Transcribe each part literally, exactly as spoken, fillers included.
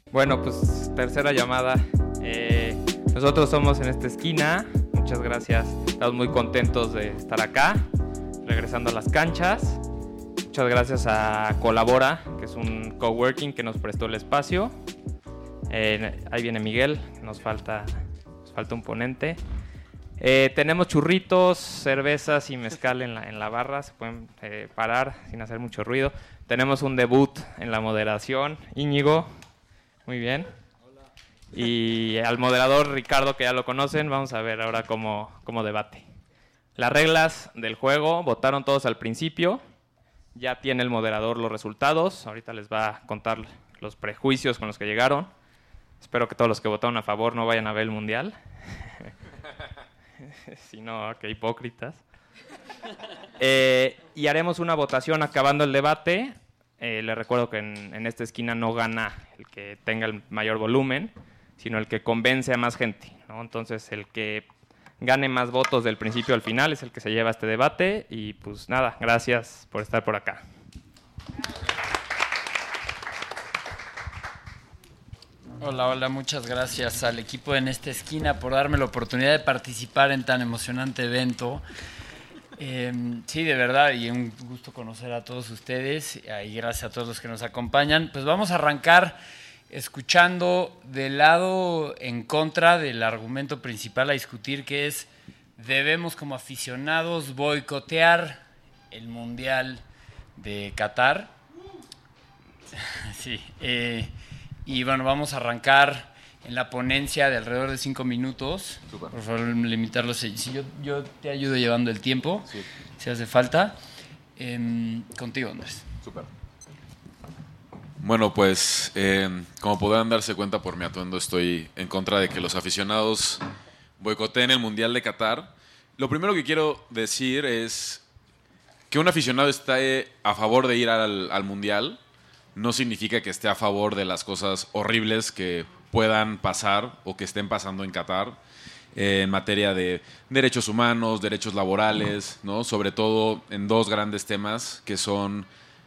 Bueno, pues tercera llamada. Eh, nosotros somos En Esta Esquina. Muchas gracias. Estamos muy contentos de estar acá, regresando a las canchas. Muchas gracias a Colabora, que es un coworking que nos prestó el espacio. Eh, ahí viene Miguel, nos falta, nos falta un ponente. Eh, tenemos churritos, cervezas y mezcal en la, en la barra. Se pueden eh, parar sin hacer mucho ruido. Tenemos un debut en la moderación. Íñigo, muy bien. Hola. Y al moderador Ricardo, que ya lo conocen. Vamos a ver ahora cómo, cómo debate. Las reglas del juego, votaron todos al principio. Ya tiene el moderador los resultados. Ahorita les va a contar los prejuicios con los que llegaron. Espero que todos los que votaron a favor no vayan a ver el mundial. Si no, qué hipócritas. Eh, y haremos una votación acabando el debate. Eh, les recuerdo que en, en esta esquina no gana el que tenga el mayor volumen, sino el que convence a más gente, ¿no? Entonces, el que gane más votos del principio al final es el que se lleva este debate. Y pues nada, gracias por estar por acá. Hola, hola, muchas gracias al equipo de En Esta Esquina por darme la oportunidad de participar en tan emocionante evento. Eh, sí, de verdad, y un gusto conocer a todos ustedes y gracias a todos los que nos acompañan. Pues vamos a arrancar escuchando del lado en contra del argumento principal a discutir, que es: debemos como aficionados boicotear el Mundial de Qatar. Sí, eh, y bueno, vamos a arrancar en la ponencia de alrededor de cinco minutos. Super. Por favor, limitarlo. Si yo, yo te ayudo llevando el tiempo, sí, si hace falta. Eh, contigo, Andrés. Súper. Bueno, pues eh, como podrán darse cuenta por mi atuendo, estoy en contra de que los aficionados boicoteen el Mundial de Qatar. Lo primero que quiero decir es que un aficionado esté a favor de ir al, al Mundial no significa que esté a favor de las cosas horribles que puedan pasar o que estén pasando en Qatar eh, en materia de derechos humanos, derechos laborales, ¿no? Sobre todo en dos grandes temas que son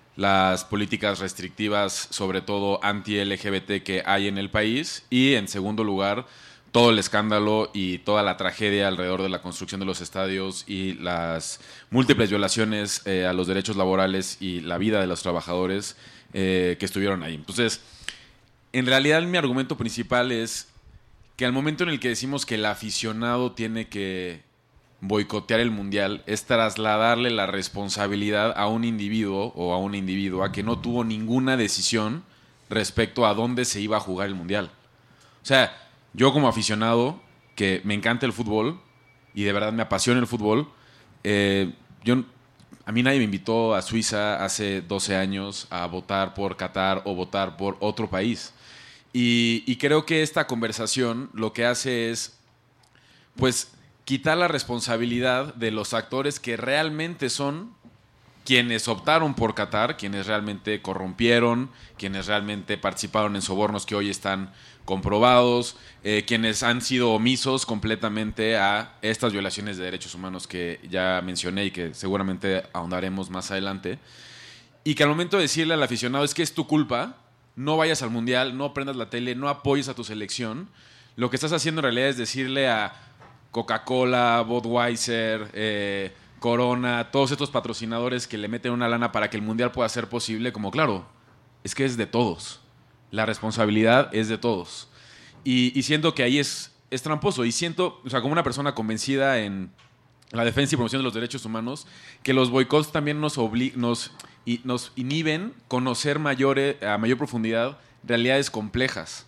las políticas restrictivas, sobre todo anti-L G B T, que hay en el país, y en segundo lugar todo el escándalo y toda la tragedia alrededor de la construcción de los estadios y las múltiples violaciones eh, a los derechos laborales y la vida de los trabajadores eh, que estuvieron ahí. Entonces, en realidad mi argumento principal es que al momento en el que decimos que el aficionado tiene que boicotear el Mundial, es trasladarle la responsabilidad a un individuo o a una individua que no tuvo ninguna decisión respecto a dónde se iba a jugar el Mundial. O sea, yo como aficionado, que me encanta el fútbol y de verdad me apasiona el fútbol, eh, yo, a mí nadie me invitó a Suiza hace doce años a votar por Qatar o votar por otro país. Y, y creo que esta conversación lo que hace es, pues, quitar la responsabilidad de los actores que realmente son quienes optaron por Qatar, quienes realmente corrompieron, quienes realmente participaron en sobornos que hoy están comprobados, eh, quienes han sido omisos completamente a estas violaciones de derechos humanos que ya mencioné y que seguramente ahondaremos más adelante. Y que al momento de decirle al aficionado es que es tu culpa, no vayas al Mundial, no prendas la tele, no apoyes a tu selección, lo que estás haciendo en realidad es decirle a Coca-Cola, Budweiser, eh, Corona, todos estos patrocinadores que le meten una lana para que el Mundial pueda ser posible, como claro, es que es de todos. La responsabilidad es de todos. Y, y siento que ahí es, es tramposo. Y siento, o sea, como una persona convencida en la defensa y promoción de los derechos humanos, que los boicots también nos, obli- nos, y, nos inhiben conocer mayores, a mayor profundidad realidades complejas.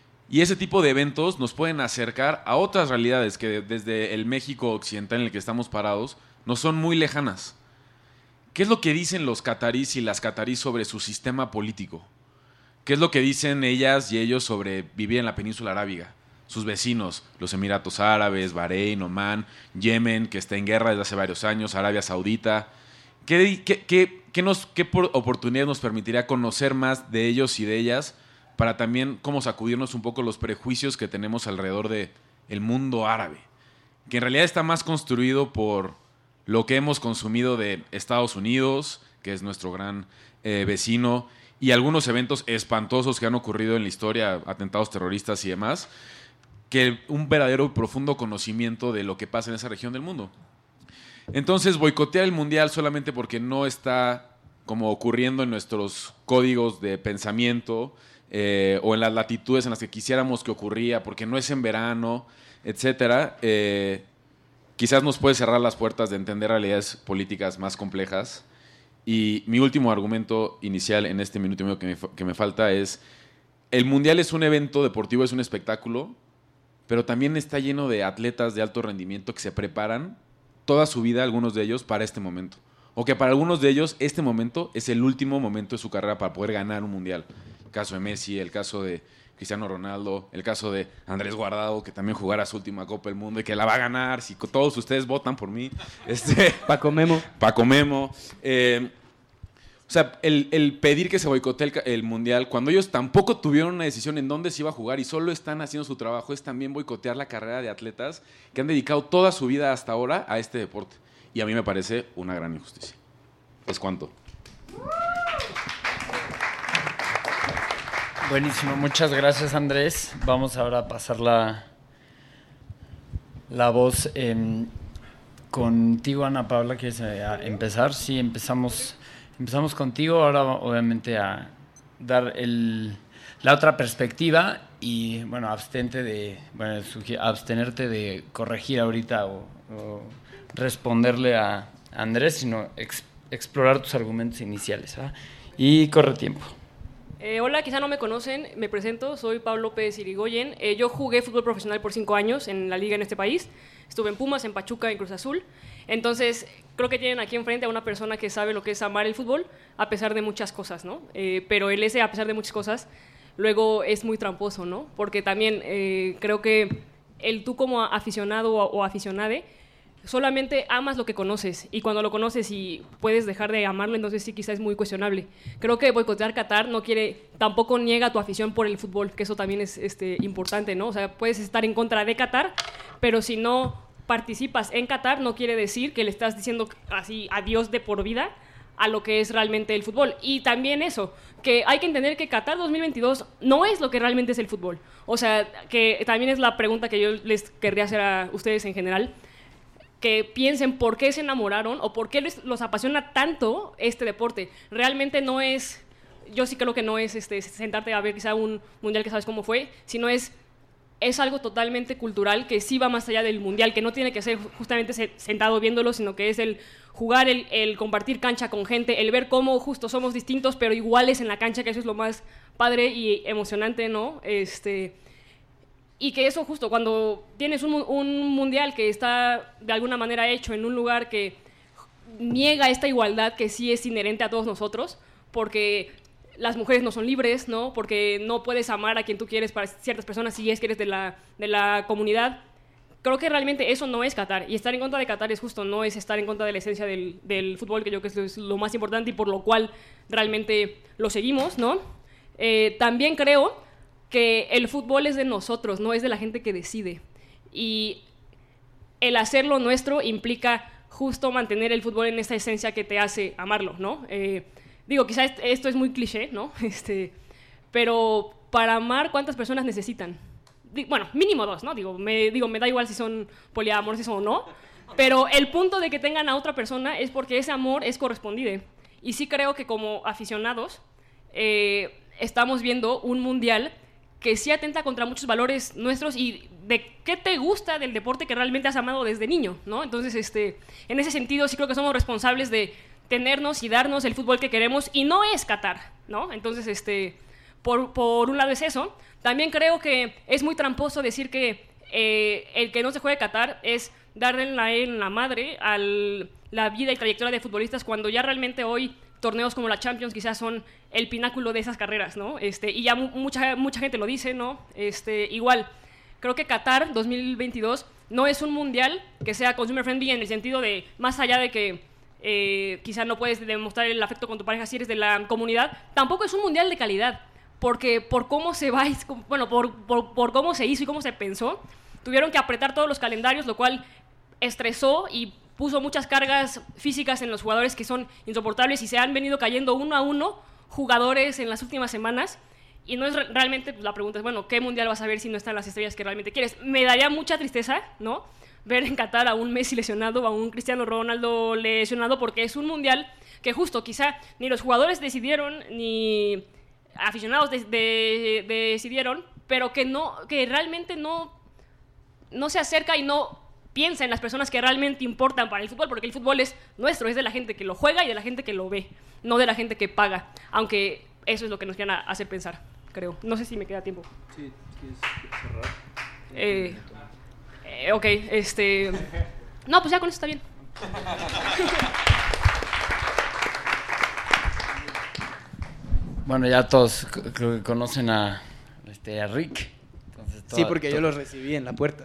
Y ese tipo de eventos nos pueden acercar a otras realidades que desde el México occidental en el que estamos parados nos son muy lejanas. ¿Qué es lo que dicen los catarís y las catarís sobre su sistema político? ¿Qué es lo que dicen ellas y ellos sobre vivir en la península arábiga? Sus vecinos, los Emiratos Árabes, Bahrein, Omán, Yemen, que está en guerra desde hace varios años, Arabia Saudita. ¿Qué, qué, qué, qué, nos, qué por oportunidad nos permitiría conocer más de ellos y de ellas para también cómo sacudirnos un poco los prejuicios que tenemos alrededor del mundo árabe? Que en realidad está más construido por lo que hemos consumido de Estados Unidos, que es nuestro gran eh, vecino, y algunos eventos espantosos que han ocurrido en la historia, atentados terroristas y demás, que un verdadero y profundo conocimiento de lo que pasa en esa región del mundo. Entonces, boicotear el Mundial solamente porque no está como ocurriendo en nuestros códigos de pensamiento eh, o en las latitudes en las que quisiéramos que ocurría, porque no es en verano, etcétera, eh, quizás nos puede cerrar las puertas de entender realidades políticas más complejas. Y mi último argumento inicial en este minuto y medio que me, que me falta es: el Mundial es un evento deportivo, es un espectáculo, pero también está lleno de atletas de alto rendimiento que se preparan toda su vida, algunos de ellos, para este momento. O que para algunos de ellos este momento es el último momento de su carrera para poder ganar un Mundial. El caso de Messi, el caso de Cristiano Ronaldo, el caso de Andrés Guardado, que también jugará su última Copa del Mundo y que la va a ganar si todos ustedes votan por mí. Este, Paco Memo. Paco Memo. Eh, o sea, el, el pedir que se boicotee el, el Mundial, cuando ellos tampoco tuvieron una decisión en dónde se iba a jugar y solo están haciendo su trabajo, es también boicotear la carrera de atletas que han dedicado toda su vida hasta ahora a este deporte. Y a mí me parece una gran injusticia. ¿Es cuánto? Buenísimo, muchas gracias, Andrés. Vamos ahora a pasar la, la voz eh, contigo, Ana Paula. ¿Quieres eh, a empezar? Sí, empezamos, empezamos contigo. Ahora, obviamente, a dar el, la otra perspectiva y, bueno, abstente de, bueno, sugi- abstenerte de corregir ahorita o, o responderle a Andrés, sino ex, explorar tus argumentos iniciales, ¿verdad? Y corre tiempo. Eh, hola, quizá no me conocen, me presento, soy Pablo Pérez Irigoyen. Eh, yo jugué fútbol profesional por cinco años en la liga en este país. Estuve en Pumas, en Pachuca, en Cruz Azul. Entonces, creo que tienen aquí enfrente a una persona que sabe lo que es amar el fútbol, a pesar de muchas cosas, ¿no? Eh, pero el ese, a pesar de muchas cosas, luego es muy tramposo, ¿no? Porque también eh, creo que el tú como aficionado o, o aficionade, solamente amas lo que conoces, y cuando lo conoces y puedes dejar de amarlo, entonces sí, quizás es muy cuestionable. Creo que boicotear Qatar no quiere, tampoco niega tu afición por el fútbol, que eso también es este, importante, ¿no? O sea, puedes estar en contra de Qatar, pero si no participas en Qatar, no quiere decir que le estás diciendo así adiós de por vida a lo que es realmente el fútbol. Y también eso, que hay que entender que Qatar dos mil veintidós no es lo que realmente es el fútbol. O sea, que también es la pregunta que yo les querría hacer a ustedes en general, que piensen por qué se enamoraron o por qué les, los apasiona tanto este deporte. Realmente no es, yo sí creo que no es este, sentarte a ver quizá un mundial que sabes cómo fue, sino es, es algo totalmente cultural que sí va más allá del mundial, que no tiene que ser justamente sentado viéndolo, sino que es el jugar, el, el compartir cancha con gente, el ver cómo justo somos distintos pero iguales en la cancha, que eso es lo más padre y emocionante, ¿no? Este... Y que eso justo, cuando tienes un, un mundial que está de alguna manera hecho en un lugar que niega esta igualdad que sí es inherente a todos nosotros, porque las mujeres no son libres, ¿no? Porque no puedes amar a quien tú quieres para ciertas personas si es que eres de la, de la comunidad. Creo que realmente eso no es Qatar. Y estar en contra de Qatar es justo, no es estar en contra de la esencia del, del fútbol, que yo creo que es lo más importante y por lo cual realmente lo seguimos, ¿no? Eh, también creo que el fútbol es de nosotros, no es de la gente que decide. Y el hacerlo nuestro implica justo mantener el fútbol en esta esencia que te hace amarlo, ¿no? Eh, digo, quizás esto es muy cliché, ¿no? Este, pero para amar, ¿cuántas personas necesitan? Bueno, mínimo dos, ¿no? Digo me, digo, me da igual si son poliamorosos o no, pero el punto de que tengan a otra persona es porque ese amor es correspondido. Y sí creo que como aficionados eh, estamos viendo un mundial que sí atenta contra muchos valores nuestros y de qué te gusta del deporte que realmente has amado desde niño, ¿no? Entonces, este, en ese sentido sí creo que somos responsables de tenernos y darnos el fútbol que queremos, y no es Qatar, ¿no? Entonces, este, por, por un lado es eso. También creo que es muy tramposo decir que eh, el que no se juegue Qatar es darle en la, en la madre a la vida y trayectoria de futbolistas, cuando ya realmente hoy torneos como la Champions quizás son el pináculo de esas carreras, ¿no? Este, y ya mu- mucha, mucha gente lo dice, ¿no? Este, igual, creo que Qatar dos mil veintidós no es un mundial que sea consumer friendly en el sentido de, más allá de que eh, quizás no puedes demostrar el afecto con tu pareja si eres de la comunidad, tampoco es un mundial de calidad, porque por cómo se va, bueno, por, por, por cómo se hizo y cómo se pensó, tuvieron que apretar todos los calendarios, lo cual estresó y puso muchas cargas físicas en los jugadores que son insoportables, y se han venido cayendo uno a uno jugadores en las últimas semanas. Y no es re- realmente, pues, la pregunta es, bueno, ¿qué mundial vas a ver si no están las estrellas que realmente quieres? Me daría mucha tristeza, ¿no?, ver en Qatar a un Messi lesionado, a un Cristiano Ronaldo lesionado, porque es un mundial que justo quizá ni los jugadores decidieron, ni aficionados de- de- de- decidieron, pero que, no, que realmente no, no se acerca y no piensa en las personas que realmente importan para el fútbol, porque el fútbol es nuestro, es de la gente que lo juega y de la gente que lo ve, no de la gente que paga, aunque eso es lo que nos quieren hacer pensar, creo. No sé si me queda tiempo. Sí, ¿quieres cerrar? Eh, eh, ok, este... No, pues ya con eso está bien. Bueno, ya todos c- creo que conocen a, este, a Rick. Entonces, Sí, toda- porque to- yo los recibí en la puerta.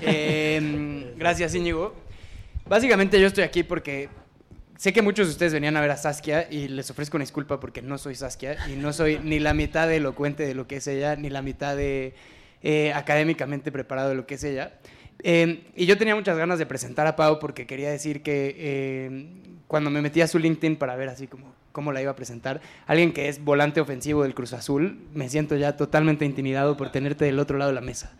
Eh, gracias, Íñigo. Básicamente yo estoy aquí porque sé que muchos de ustedes venían a ver a Saskia y les ofrezco una disculpa porque no soy Saskia y no soy ni la mitad de elocuente de lo que es ella, ni la mitad de eh, académicamente preparado de lo que es ella. Eh, y yo tenía muchas ganas de presentar a Pau porque quería decir que eh, cuando me metí a su LinkedIn para ver así como cómo la iba a presentar, alguien que es volante ofensivo del Cruz Azul, me siento ya totalmente intimidado por tenerte del otro lado de la mesa.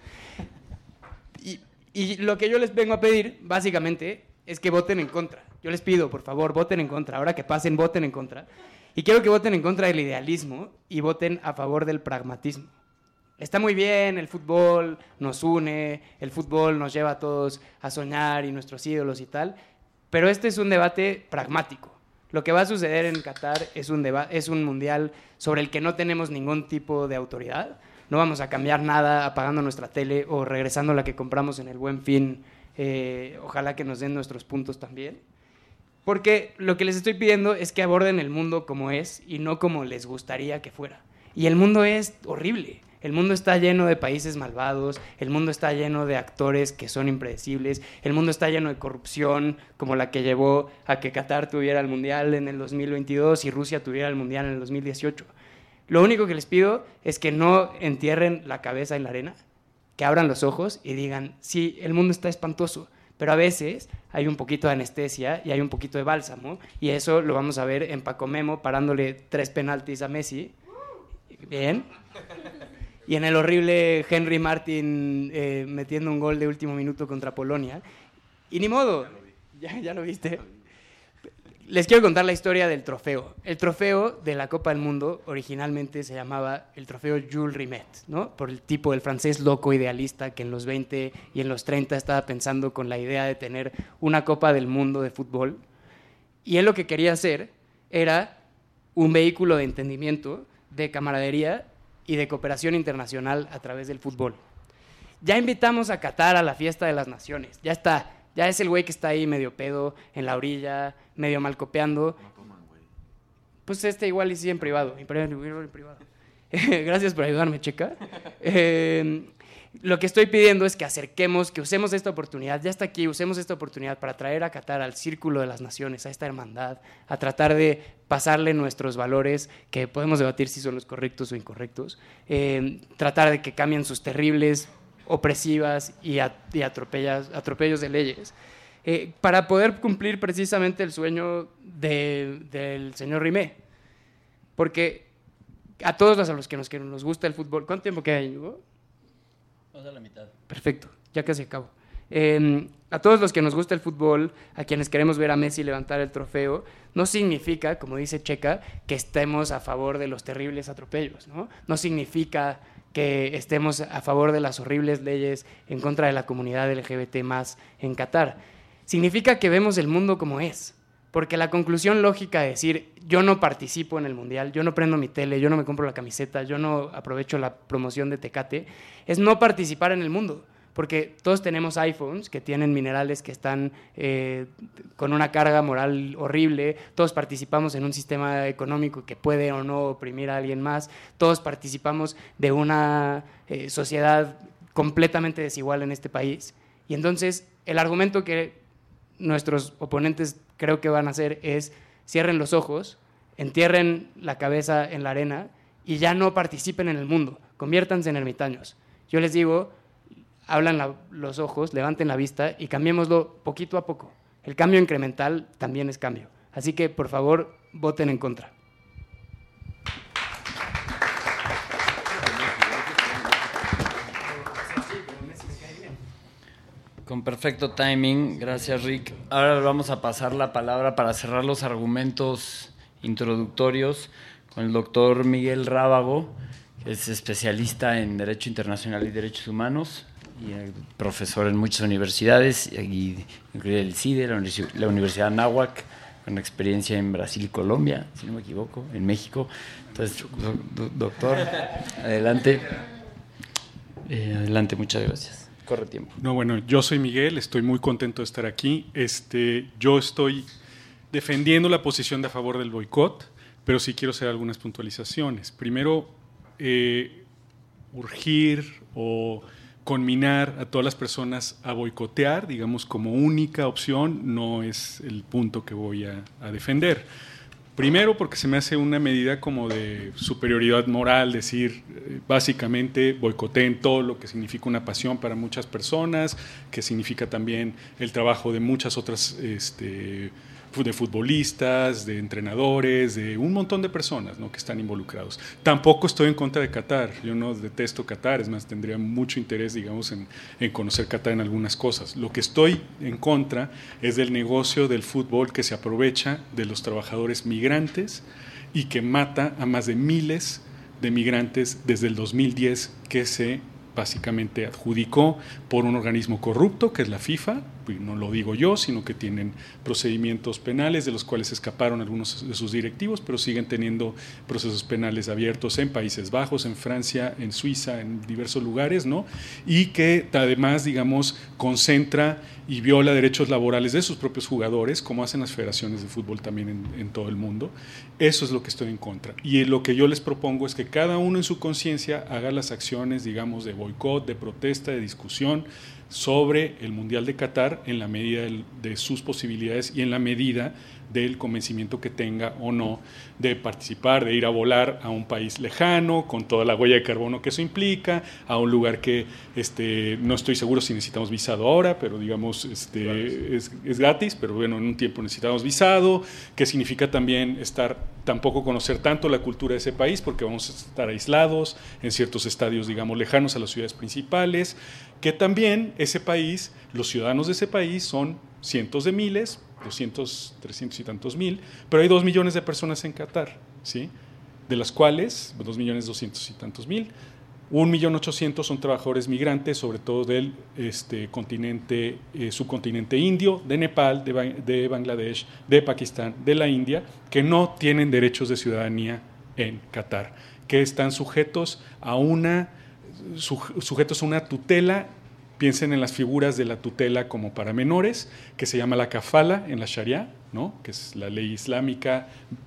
Y, y lo que yo les vengo a pedir, básicamente, es que voten en contra. Yo les pido, por favor, voten en contra. Ahora que pasen, voten en contra. Y quiero que voten en contra del idealismo y voten a favor del pragmatismo. Está muy bien, el fútbol nos une, el fútbol nos lleva a todos a soñar y nuestros ídolos y tal, pero este es un debate pragmático. Lo que va a suceder en Qatar es un, deba- es un mundial sobre el que no tenemos ningún tipo de autoridad. No vamos a cambiar nada apagando nuestra tele o regresando la que compramos en el Buen Fin. Eh, ojalá que nos den nuestros puntos también. Porque lo que les estoy pidiendo es que aborden el mundo como es y no como les gustaría que fuera. Y el mundo es horrible. El mundo está lleno de países malvados, el mundo está lleno de actores que son impredecibles, el mundo está lleno de corrupción, como la que llevó a que Qatar tuviera el Mundial en el dos mil veintidós y Rusia tuviera el Mundial en el dos mil dieciocho. Lo único que les pido es que no entierren la cabeza en la arena, que abran los ojos y digan, sí, el mundo está espantoso, pero a veces hay un poquito de anestesia y hay un poquito de bálsamo, y eso lo vamos a ver en Paco Memo parándole tres penaltis a Messi. Bien. Y en el horrible Henry Martin eh, metiendo un gol de último minuto contra Polonia. Y ni modo, ya, ya lo viste. Les quiero contar la historia del trofeo. El trofeo de la Copa del Mundo originalmente se llamaba el trofeo Jules Rimet, ¿no? Por el tipo, el francés loco idealista que en los veinte y en los treinta estaba pensando con la idea de tener una Copa del Mundo de fútbol. Y él lo que quería hacer era un vehículo de entendimiento, de camaradería y de cooperación internacional a través del fútbol. Ya invitamos a Qatar a la fiesta de las naciones, ya está, ya es el güey que está ahí medio pedo, en la orilla, medio mal copiando. No toman, güey. Pues este igual y sí en privado, en privado. En privado. Gracias por ayudarme, Checa. Eh, lo que estoy pidiendo es que acerquemos, que usemos esta oportunidad, ya está aquí, usemos esta oportunidad para traer a Qatar al círculo de las naciones, a esta hermandad, a tratar de pasarle nuestros valores, que podemos debatir si son los correctos o incorrectos, eh, tratar de que cambien sus terribles, opresivas y, a, y atropellas, atropellos de leyes, eh, para poder cumplir precisamente el sueño de, del señor Rimé. Porque a todos los a los que nos, que nos gusta el fútbol, ¿cuánto tiempo queda, Íñigo? Vamos a la mitad. Perfecto, ya casi acabo. Eh, a todos los que nos gusta el fútbol, a quienes queremos ver a Messi levantar el trofeo, no significa, como dice Checa, que estemos a favor de los terribles atropellos, ¿no? No significa que estemos a favor de las horribles leyes en contra de la comunidad L G B T más en Qatar. Significa que vemos el mundo como es. Porque la conclusión lógica de decir, yo no participo en el Mundial, yo no prendo mi tele, yo no me compro la camiseta, yo no aprovecho la promoción de Tecate, es no participar en el mundo. Porque todos tenemos iPhones que tienen minerales que están eh, con una carga moral horrible, todos participamos en un sistema económico que puede o no oprimir a alguien más, todos participamos de una eh, sociedad completamente desigual en este país. Y entonces el argumento que nuestros oponentes creo que van a hacer es cierren los ojos, entierren la cabeza en la arena y ya no participen en el mundo, conviértanse en ermitaños. Yo les digo, abran la, los ojos, levanten la vista y cambiémoslo poquito a poco. El cambio incremental también es cambio. Así que, por favor, voten en contra. Con perfecto timing, gracias Rick. Ahora vamos a pasar la palabra para cerrar los argumentos introductorios con el doctor Miguel Rábago, que es especialista en Derecho Internacional y Derechos Humanos y profesor en muchas universidades, y incluye el C I D E, la, Universi- la Universidad Anáhuac, con experiencia en Brasil y Colombia, si no me equivoco, en México. Entonces, do- do- doctor, adelante. Eh, adelante, muchas gracias. Corre tiempo. No, bueno, yo soy Miguel, estoy muy contento de estar aquí. Este, yo estoy defendiendo la posición de a favor del boicot, pero sí quiero hacer algunas puntualizaciones. Primero, eh, urgir o conminar a todas las personas a boicotear, digamos, como única opción, no es el punto que voy a, a defender. Primero, porque se me hace una medida como de superioridad moral, decir, eh, básicamente boicoteen todo lo que significa una pasión para muchas personas, que significa también el trabajo de muchas otras, este, de futbolistas, de entrenadores, de un montón de personas, ¿no?, que están involucrados. Tampoco estoy en contra de Qatar, yo no detesto Qatar, es más, tendría mucho interés, digamos, en, en conocer Qatar en algunas cosas. Lo que estoy en contra es del negocio del fútbol que se aprovecha de los trabajadores migrantes y que mata a más de miles de migrantes desde el dos mil diez, que se básicamente adjudicó por un organismo corrupto que es la FIFA, no lo digo yo, sino que tienen procedimientos penales de los cuales escaparon algunos de sus directivos, pero siguen teniendo procesos penales abiertos en Países Bajos, en Francia, en Suiza, en diversos lugares, ¿no? Y que además, digamos, concentra y viola derechos laborales de sus propios jugadores, como hacen las federaciones de fútbol también en, en todo el mundo. Eso es lo que estoy en contra. Y lo que yo les propongo es que cada uno en su conciencia haga las acciones, digamos, de boicot, de protesta, de discusión sobre el Mundial de Qatar en la medida de sus posibilidades y en la medida del convencimiento que tenga o no de participar, de ir a volar a un país lejano, con toda la huella de carbono que eso implica, a un lugar que este, no estoy seguro si necesitamos visado ahora, pero digamos este, es, es gratis, pero bueno, en un tiempo necesitamos visado, que significa también estar, tampoco conocer tanto la cultura de ese país, porque vamos a estar aislados en ciertos estadios, digamos, lejanos a las ciudades principales, que también ese país, los ciudadanos de ese país son cientos de miles, doscientos, trescientos y tantos mil, pero hay dos millones de personas en Qatar, ¿sí?, de las cuales, dos millones doscientos y tantos mil, un millón ochocientos son trabajadores migrantes, sobre todo del este, continente, eh, subcontinente indio, de Nepal, de, de Bangladesh, de Pakistán, de la India, que no tienen derechos de ciudadanía en Qatar, que están sujetos a una, su, sujetos a una tutela. Piensen en las figuras de la tutela como para menores, que se llama la kafala en la Sharia, ¿no?, que es la ley islámica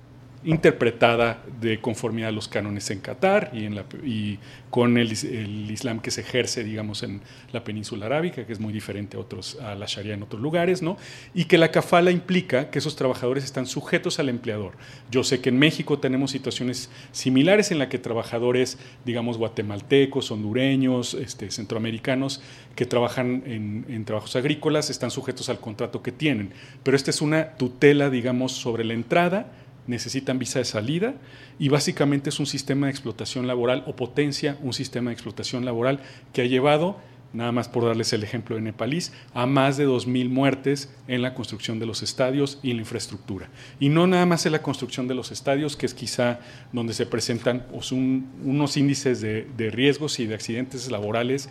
interpretada de conformidad a los cánones en Qatar y, en la, y con el, el Islam que se ejerce, digamos, en la península arábica, que es muy diferente a, otros, a la Sharia en otros lugares, ¿no? Y que la kafala implica que esos trabajadores están sujetos al empleador. Yo sé que en México tenemos situaciones similares en las que trabajadores, digamos, guatemaltecos, hondureños, este, centroamericanos, que trabajan en, en trabajos agrícolas, están sujetos al contrato que tienen. Pero esta es una tutela, digamos, sobre la entrada, necesitan visa de salida y básicamente es un sistema de explotación laboral o potencia un sistema de explotación laboral que ha llevado, nada más por darles el ejemplo de nepalíes, a más de dos mil muertes en la construcción de los estadios y en la infraestructura. Y no nada más en la construcción de los estadios, que es quizá donde se presentan pues, un, unos índices de, de riesgos y de accidentes laborales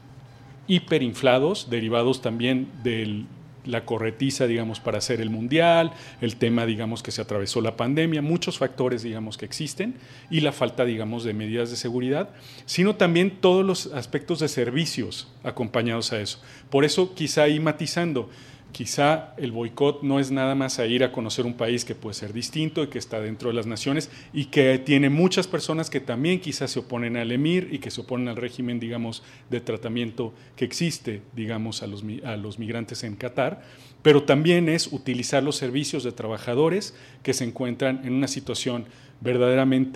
hiperinflados, derivados también del la corretiza, digamos, para hacer el mundial, el tema, digamos, que se atravesó la pandemia, muchos factores, digamos, que existen y la falta, digamos, de medidas de seguridad, sino también todos los aspectos de servicios acompañados a eso. Por eso, quizá ahí matizando, quizá el boicot no es nada más a ir a conocer un país que puede ser distinto y que está dentro de las naciones y que tiene muchas personas que también quizás se oponen al emir y que se oponen al régimen, digamos, de tratamiento que existe, digamos, a los, a los migrantes en Qatar, pero también es utilizar los servicios de trabajadores que se encuentran en una situación verdaderamente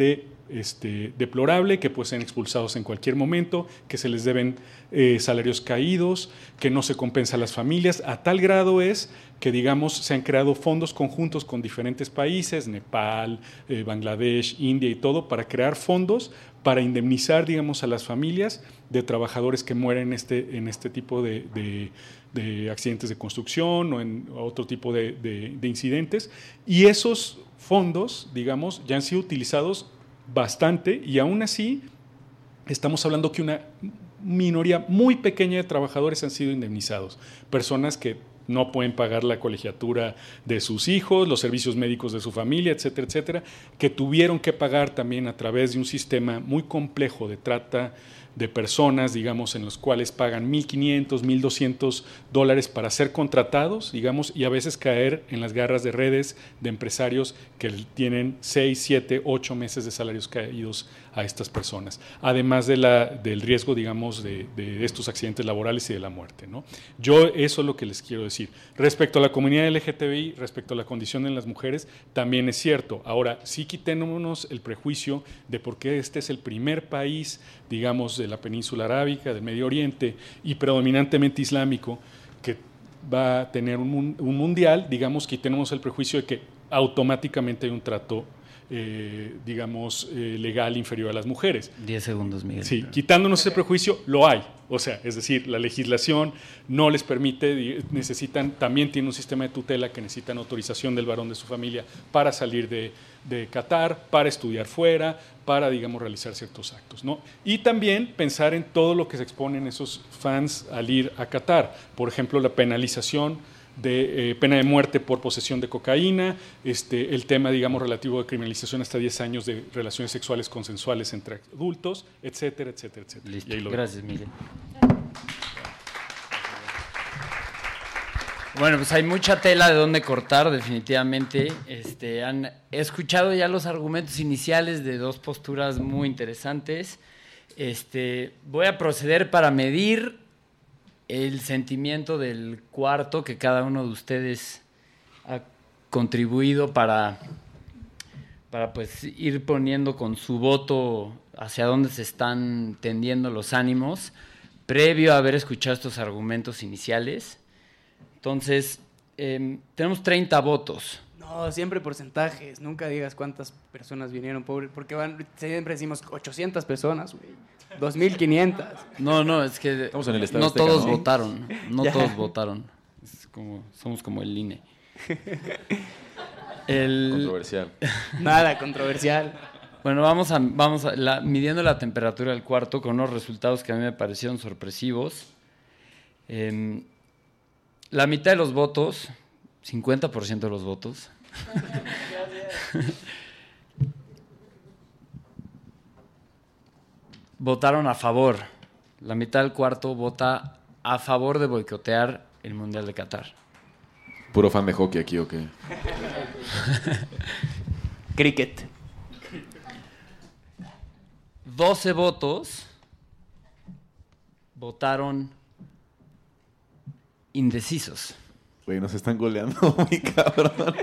este, deplorable, que pueden ser expulsados en cualquier momento, que se les deben eh, salarios caídos, que no se compensa a las familias. A tal grado es que, digamos, se han creado fondos conjuntos con diferentes países, Nepal, eh, Bangladesh, India y todo, para crear fondos para indemnizar, digamos, a las familias de trabajadores que mueren en este, en este tipo de, de, de accidentes de construcción o en otro tipo de, de, de incidentes. Y esos fondos, digamos, ya han sido utilizados bastante, y aún así estamos hablando que una minoría muy pequeña de trabajadores han sido indemnizados. Personas que no pueden pagar la colegiatura de sus hijos, los servicios médicos de su familia, etcétera, etcétera, que tuvieron que pagar también a través de un sistema muy complejo de trata de personas, digamos, en los cuales pagan mil quinientos, mil doscientos dólares para ser contratados, digamos, y a veces caer en las garras de redes de empresarios que tienen seis, siete, ocho meses de salarios caídos a estas personas, además de la, del riesgo, digamos, de, de estos accidentes laborales y de la muerte, ¿no? Yo eso es lo que les quiero decir. Respecto a la comunidad L G T B I, respecto a la condición de las mujeres, también es cierto. Ahora, sí quitémonos el prejuicio de por qué este es el primer país, digamos, de la península arábica, del Medio Oriente y predominantemente islámico, que va a tener un, un mundial. Digamos, quitemos el prejuicio de que automáticamente hay un trato Eh, digamos, eh, legal inferior a las mujeres. Diez segundos, Miguel. Sí, quitándonos ese prejuicio, lo hay. O sea, es decir, la legislación no les permite, necesitan, también tiene un sistema de tutela que necesitan autorización del varón de su familia para salir de, de Qatar, para estudiar fuera, para, digamos, realizar ciertos actos, ¿no? Y también pensar en todo lo que se exponen esos fans al ir a Qatar. Por ejemplo, la penalización de eh, pena de muerte por posesión de cocaína, este, el tema, digamos, relativo a criminalización hasta diez años de relaciones sexuales consensuales entre adultos, etcétera, etcétera, etcétera. Listo. Y ahí lo Gracias, Miguel. Bueno, pues hay mucha tela de dónde cortar, definitivamente. Este, han he escuchado ya los argumentos iniciales de dos posturas muy interesantes. Este, voy a proceder para medir el sentimiento del cuarto que cada uno de ustedes ha contribuido para, para pues ir poniendo con su voto hacia dónde se están tendiendo los ánimos, previo a haber escuchado estos argumentos iniciales. Entonces, eh, tenemos treinta votos. No, siempre porcentajes. Nunca digas cuántas personas vinieron, pobre, porque van, siempre decimos ochocientas personas, güey. dos mil quinientas. No, no, es que Estamos en el Estadio no Azteca, todos ¿no? votaron. No Ya. todos votaron. Es como, somos como el I N E. El, Controversial. Nada controversial. bueno, vamos a, vamos a la, midiendo la temperatura del cuarto con unos resultados que a mí me parecieron sorpresivos. Eh, la mitad de los votos, cincuenta por ciento de los votos, votaron a favor. La mitad del cuarto vota a favor de boicotear el Mundial de Qatar. Puro fan de hockey aquí, ¿o qué? Cricket. doce votos votaron indecisos. Güey, nos están goleando muy cabrón.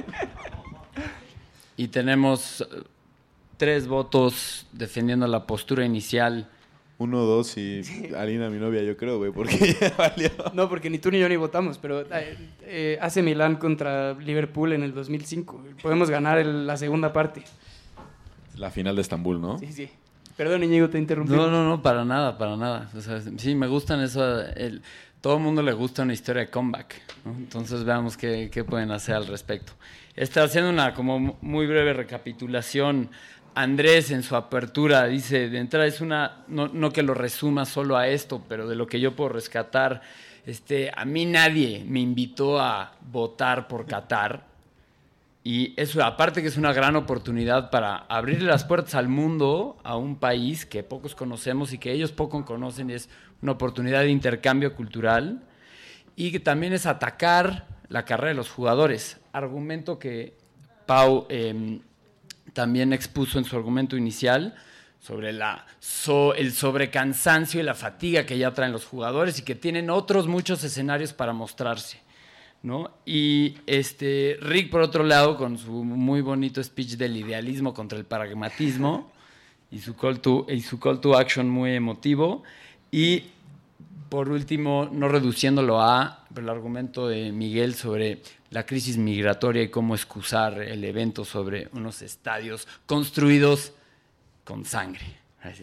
Y tenemos eh, tres votos defendiendo la postura inicial. Uno, dos y Alina, mi novia, yo creo, güey, porque ya valió. No, porque ni tú ni yo ni votamos, pero eh, eh, A C Milán contra Liverpool en el dos mil cinco. Podemos ganar el- la segunda parte. La final de Estambul, ¿no? Sí, sí. Perdón, Íñigo, te interrumpí. No, no, no, para nada, para nada. O sea, sí, me gustan eso. El, todo el mundo le gusta una historia de comeback, ¿no? Entonces veamos qué, qué pueden hacer al respecto. Está haciendo una como muy breve recapitulación. Andrés en su apertura dice, de entrada es una, no, no que lo resuma solo a esto, pero de lo que yo puedo rescatar, este, a mí nadie me invitó a votar por Qatar. Y eso, aparte que es una gran oportunidad para abrirle las puertas al mundo, a un país que pocos conocemos y que ellos poco conocen, y es una oportunidad de intercambio cultural, y que también es atacar la carrera de los jugadores. Argumento que Pau eh, también expuso en su argumento inicial sobre la, so, el sobrecansancio y la fatiga que ya traen los jugadores y que tienen otros muchos escenarios para mostrarse, ¿no? Y este Rick, por otro lado, con su muy bonito speech del idealismo contra el pragmatismo, y su call to, y su call to action muy emotivo. Y por último, no reduciéndolo a el argumento de Miguel sobre la crisis migratoria y cómo excusar el evento sobre unos estadios construidos con sangre. Así.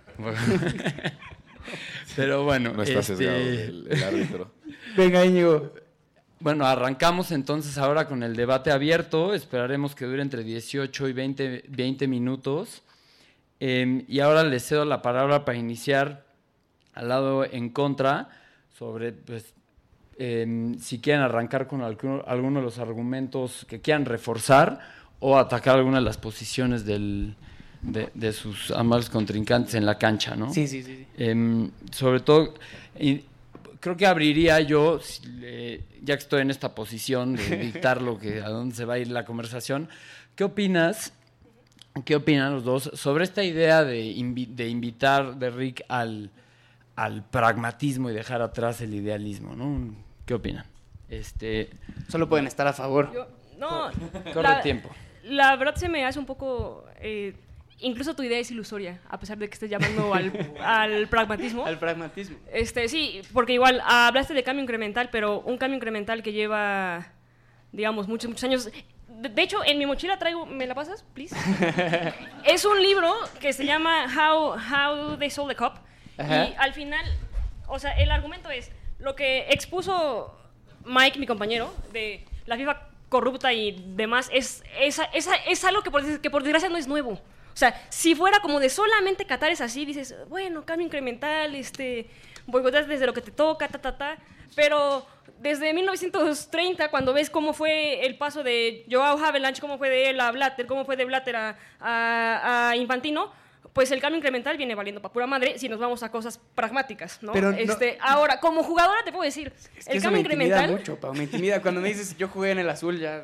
Pero bueno, No está este, sesgado el, el árbitro. Venga, Íñigo. Bueno, arrancamos entonces ahora con el debate abierto. Esperaremos que dure entre dieciocho y veinte, veinte minutos. Eh, y ahora les cedo la palabra para iniciar al lado en contra sobre, pues, eh, si quieren arrancar con alguno, alguno de los argumentos que quieran reforzar o atacar alguna de las posiciones del, de, de sus amables contrincantes en la cancha, ¿no? Sí, sí, sí. sí. Eh, sobre todo, y creo que abriría yo, eh, ya que estoy en esta posición de dictar lo que, a dónde se va a ir la conversación, ¿qué opinas? ¿Qué opinan los dos sobre esta idea de, invi- de invitar de Rick al, al pragmatismo y dejar atrás el idealismo, ¿no? ¿Qué opinan? Este, Solo pueden estar a favor. Yo- no, corre la, tiempo. la verdad se me hace un poco... eh, incluso tu idea es ilusoria, a pesar de que estés llamando al, al pragmatismo. Al pragmatismo. Este, sí, porque igual hablaste de cambio incremental, pero un cambio incremental que lleva, digamos, muchos, muchos años. De, de hecho, en mi mochila traigo, ¿me la pasas, please? Es un libro que se llama How, How They Sold the Cup. Ajá. Y al final, o sea, el argumento es lo que expuso Mike, mi compañero, de la FIFA corrupta y demás, es, es, es, es algo que por, que por desgracia no es nuevo. O sea, si fuera como de solamente Qatar es así, dices, bueno, cambio incremental, este, boicoteas desde lo que te toca, ta, ta, ta. Pero desde mil novecientos treinta, cuando ves cómo fue el paso de Joao Havelange, cómo fue de él a Blatter, cómo fue de Blatter a, a, a Infantino, pues el cambio incremental viene valiendo para pura madre si nos vamos a cosas pragmáticas, ¿no? Pero no- este, ahora, como jugadora te puedo decir, Es que el eso cambio me intimida incremental... mucho, Pau, me intimida. Cuando me dices, yo jugué en el azul, ya...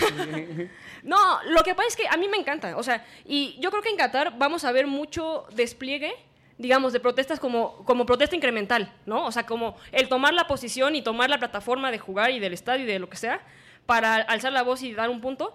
No, lo que pasa es que a mí me encanta, o sea, y yo creo que en Qatar vamos a ver mucho despliegue, digamos, de protestas como, como protesta incremental, ¿no? O sea, como el tomar la posición y tomar la plataforma de jugar y del estadio y de lo que sea para alzar la voz y dar un punto,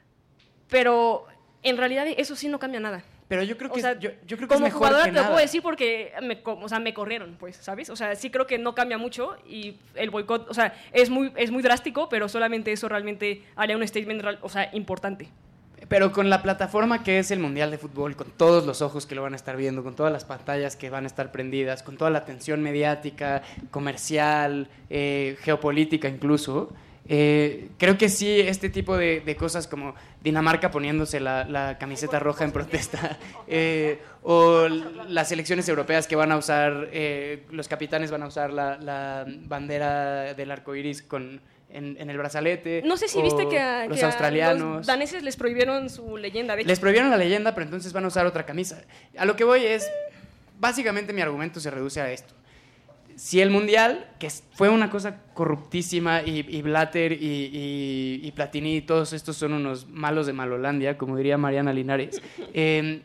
pero en realidad eso sí no cambia nada. Pero yo creo que, O sea, es, yo, yo creo que es como mejor jugadora que te lo nada. puedo decir porque me, co- o sea, me corrieron, pues, ¿sabes? O sea, sí creo que no cambia mucho y el boicot, o sea, es muy, es muy drástico, pero solamente eso realmente haría un statement, real- o sea, importante. Pero con la plataforma que es el Mundial de Fútbol, con todos los ojos que lo van a estar viendo, con todas las pantallas que van a estar prendidas, con toda la atención mediática, comercial, eh, geopolítica incluso, eh, creo que sí, este tipo de, de cosas como Dinamarca poniéndose la, la camiseta roja en protesta, eh, o l- las elecciones europeas que van a usar, eh, los capitanes van a usar la, la bandera del arco iris con... En, en el brazalete. No sé si o viste que a, los que a australianos. los daneses les prohibieron su leyenda. De hecho, Les prohibieron la leyenda, pero entonces van a usar otra camisa. A lo que voy es, básicamente mi argumento se reduce a esto. Si el Mundial, que es- fue una cosa corruptísima, y, y Blatter y, y, y Platini, todos estos son unos malos de Malolandia, como diría Mariana Linares, eh,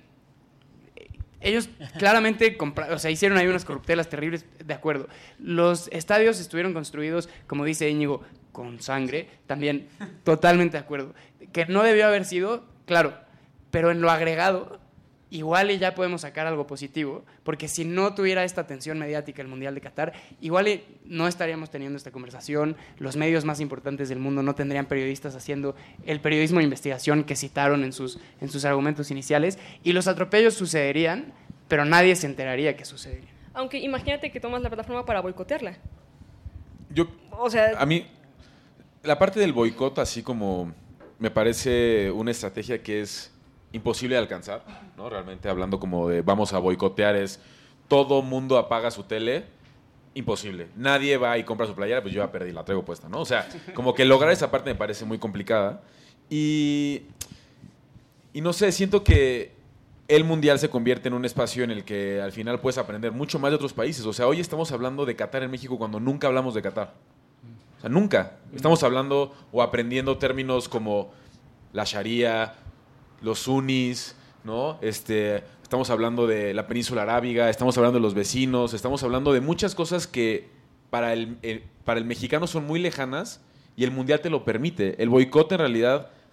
ellos claramente compra- o sea, hicieron ahí unas corruptelas terribles, de acuerdo. Los estadios estuvieron construidos, como dice Íñigo, con sangre, también totalmente de acuerdo. Que no debió haber sido, claro, pero en lo agregado, igual y ya podemos sacar algo positivo, porque si no tuviera esta atención mediática el Mundial de Qatar, igual y no estaríamos teniendo esta conversación, los medios más importantes del mundo no tendrían periodistas haciendo el periodismo de investigación que citaron en sus, en sus argumentos iniciales, y los atropellos sucederían, pero nadie se enteraría que sucederían. aunque imagínate que tomas la plataforma para boicotearla. Yo, O sea, a mí, la parte del boicot, así como me parece una estrategia que es imposible de alcanzar, ¿no? Realmente hablando como de vamos a boicotear es todo mundo apaga su tele, imposible. Nadie va y compra su playera, pues yo ya perdí, la traigo puesta, ¿no? O sea, como que lograr esa parte me parece muy complicada. Y, y no sé, siento que el Mundial se convierte en un espacio en el que al final puedes aprender mucho más de otros países. O sea, hoy estamos hablando de Qatar en México cuando nunca hablamos de Qatar. O sea, nunca. Estamos hablando o aprendiendo términos como la Sharia, los sunnis, ¿no? Este, estamos hablando de la península arábiga, estamos hablando de los vecinos, estamos hablando de muchas cosas que para el, el- para el mexicano son muy lejanas y el Mundial te lo permite. El boicot en realidad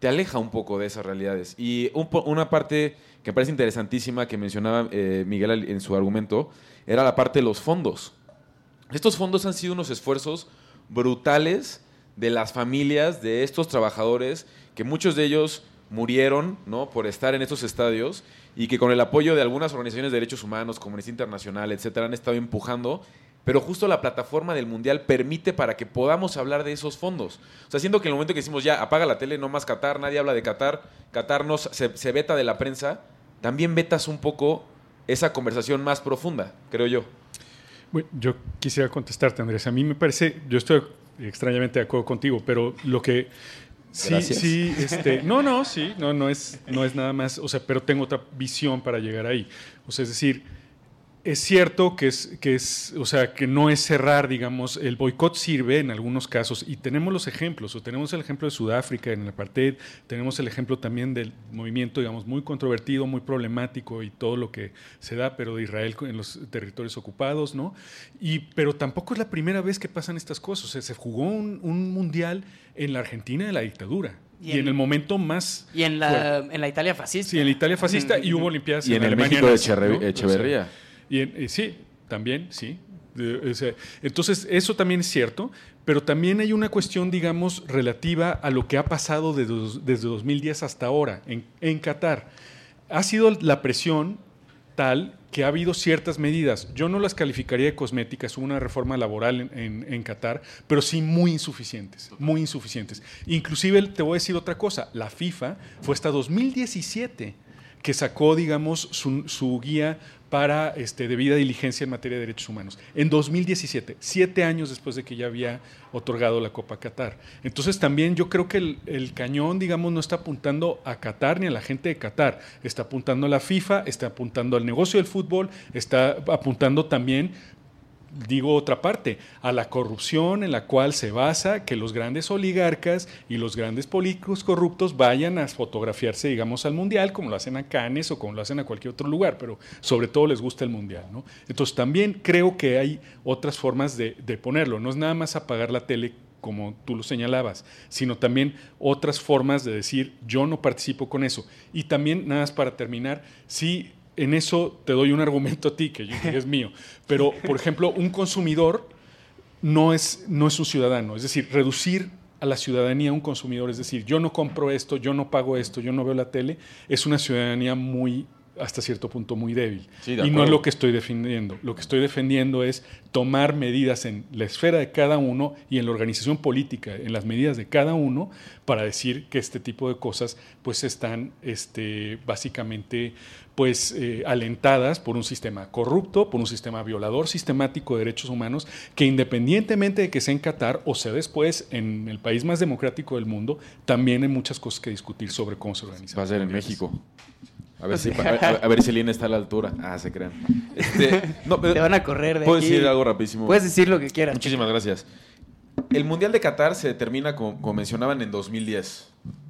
te aleja un poco de esas realidades. Y un po- una parte que me parece interesantísima que mencionaba eh, Miguel en su argumento era la parte de los fondos. Estos fondos han sido unos esfuerzos brutales de las familias de estos trabajadores, que muchos de ellos murieron, ¿no?, por estar en estos estadios, y que con el apoyo de algunas organizaciones de derechos humanos, como Amnistía Internacional, etcétera, han estado empujando. Pero justo la plataforma del Mundial permite para que podamos hablar de esos fondos. O sea, siento que en el momento que decimos ya, apaga la tele, no más Qatar, nadie habla de Qatar, Qatar no, se, se veta de la prensa, también vetas un poco esa conversación más profunda, creo yo. Bueno, yo quisiera contestarte, Andrés. A mí me parece, yo estoy extrañamente de acuerdo contigo, pero lo que sí, Gracias. sí, este, no, no, sí, no, no es, no es nada más, o sea, pero tengo otra visión para llegar ahí. O sea, es decir, es cierto que es, que es, o sea, que no es cerrar, digamos, el boicot sirve en algunos casos, y tenemos los ejemplos, o tenemos el ejemplo de Sudáfrica en el apartheid, tenemos el ejemplo también del movimiento, digamos, muy controvertido, muy problemático y todo lo que se da, pero de Israel en los territorios ocupados, ¿no? Y, pero tampoco es la primera vez que pasan estas cosas. O sea, se jugó un, un mundial en la Argentina de la dictadura. Y, y en, en el momento más... Y en la, en la Italia fascista. Sí, en la Italia fascista, y hubo Olimpiadas y en, en el Alemania México de nazi, Echeverría. ¿no? Echeverría. O sea, y en, eh, sí, también, sí. De, o sea, entonces, eso también es cierto, pero también hay una cuestión, digamos, relativa a lo que ha pasado desde, desde dos mil diez hasta ahora en, en Qatar. Ha sido la presión tal que ha habido ciertas medidas. Yo no las calificaría de cosméticas, hubo una reforma laboral en, en, en Qatar, pero sí muy insuficientes, muy insuficientes. Inclusive, te voy a decir otra cosa, la FIFA fue hasta dos mil diecisiete que sacó, digamos, su, su guía para este, debida diligencia en materia de derechos humanos. En dos mil diecisiete, siete años después de que ya había otorgado la Copa Qatar. Entonces también yo creo que el, el cañón, digamos, no está apuntando a Qatar ni a la gente de Qatar. Está apuntando a la FIFA, está apuntando al negocio del fútbol, está apuntando también, digo otra parte, a la corrupción en la cual se basa que los grandes oligarcas y los grandes políticos corruptos vayan a fotografiarse, digamos, al Mundial, como lo hacen a Cannes o como lo hacen a cualquier otro lugar, pero sobre todo les gusta el Mundial, ¿no? Entonces también creo que hay otras formas de, de ponerlo. No es nada más apagar la tele, como tú lo señalabas, sino también otras formas de decir, yo no participo con eso. Y también, nada más para terminar, sí, en eso te doy un argumento a ti, que es mío. Pero, por ejemplo, un consumidor no es, no es un ciudadano. Es decir, reducir a la ciudadanía a un consumidor, es decir, yo no compro esto, yo no pago esto, yo no veo la tele, es una ciudadanía muy, hasta cierto punto, muy débil. Sí, de y acuerdo. no es lo que estoy defendiendo. Lo que estoy defendiendo es tomar medidas en la esfera de cada uno y en la organización política, en las medidas de cada uno, para decir que este tipo de cosas pues están este, básicamente pues eh, alentadas por un sistema corrupto, por un sistema violador sistemático de derechos humanos, que independientemente de que sea en Qatar o sea después en el país más democrático del mundo, también hay muchas cosas que discutir sobre cómo se organiza. Va a ser en México. A ver, si, a, a, a ver si Lina está a la altura. Ah, se crean. Este, no, Te van a correr de ¿puedo aquí. decir algo rapidísimo? Puedes decir lo que quieras. Muchísimas gracias. El Mundial de Qatar se determina, como, como mencionaban, en dos mil diez.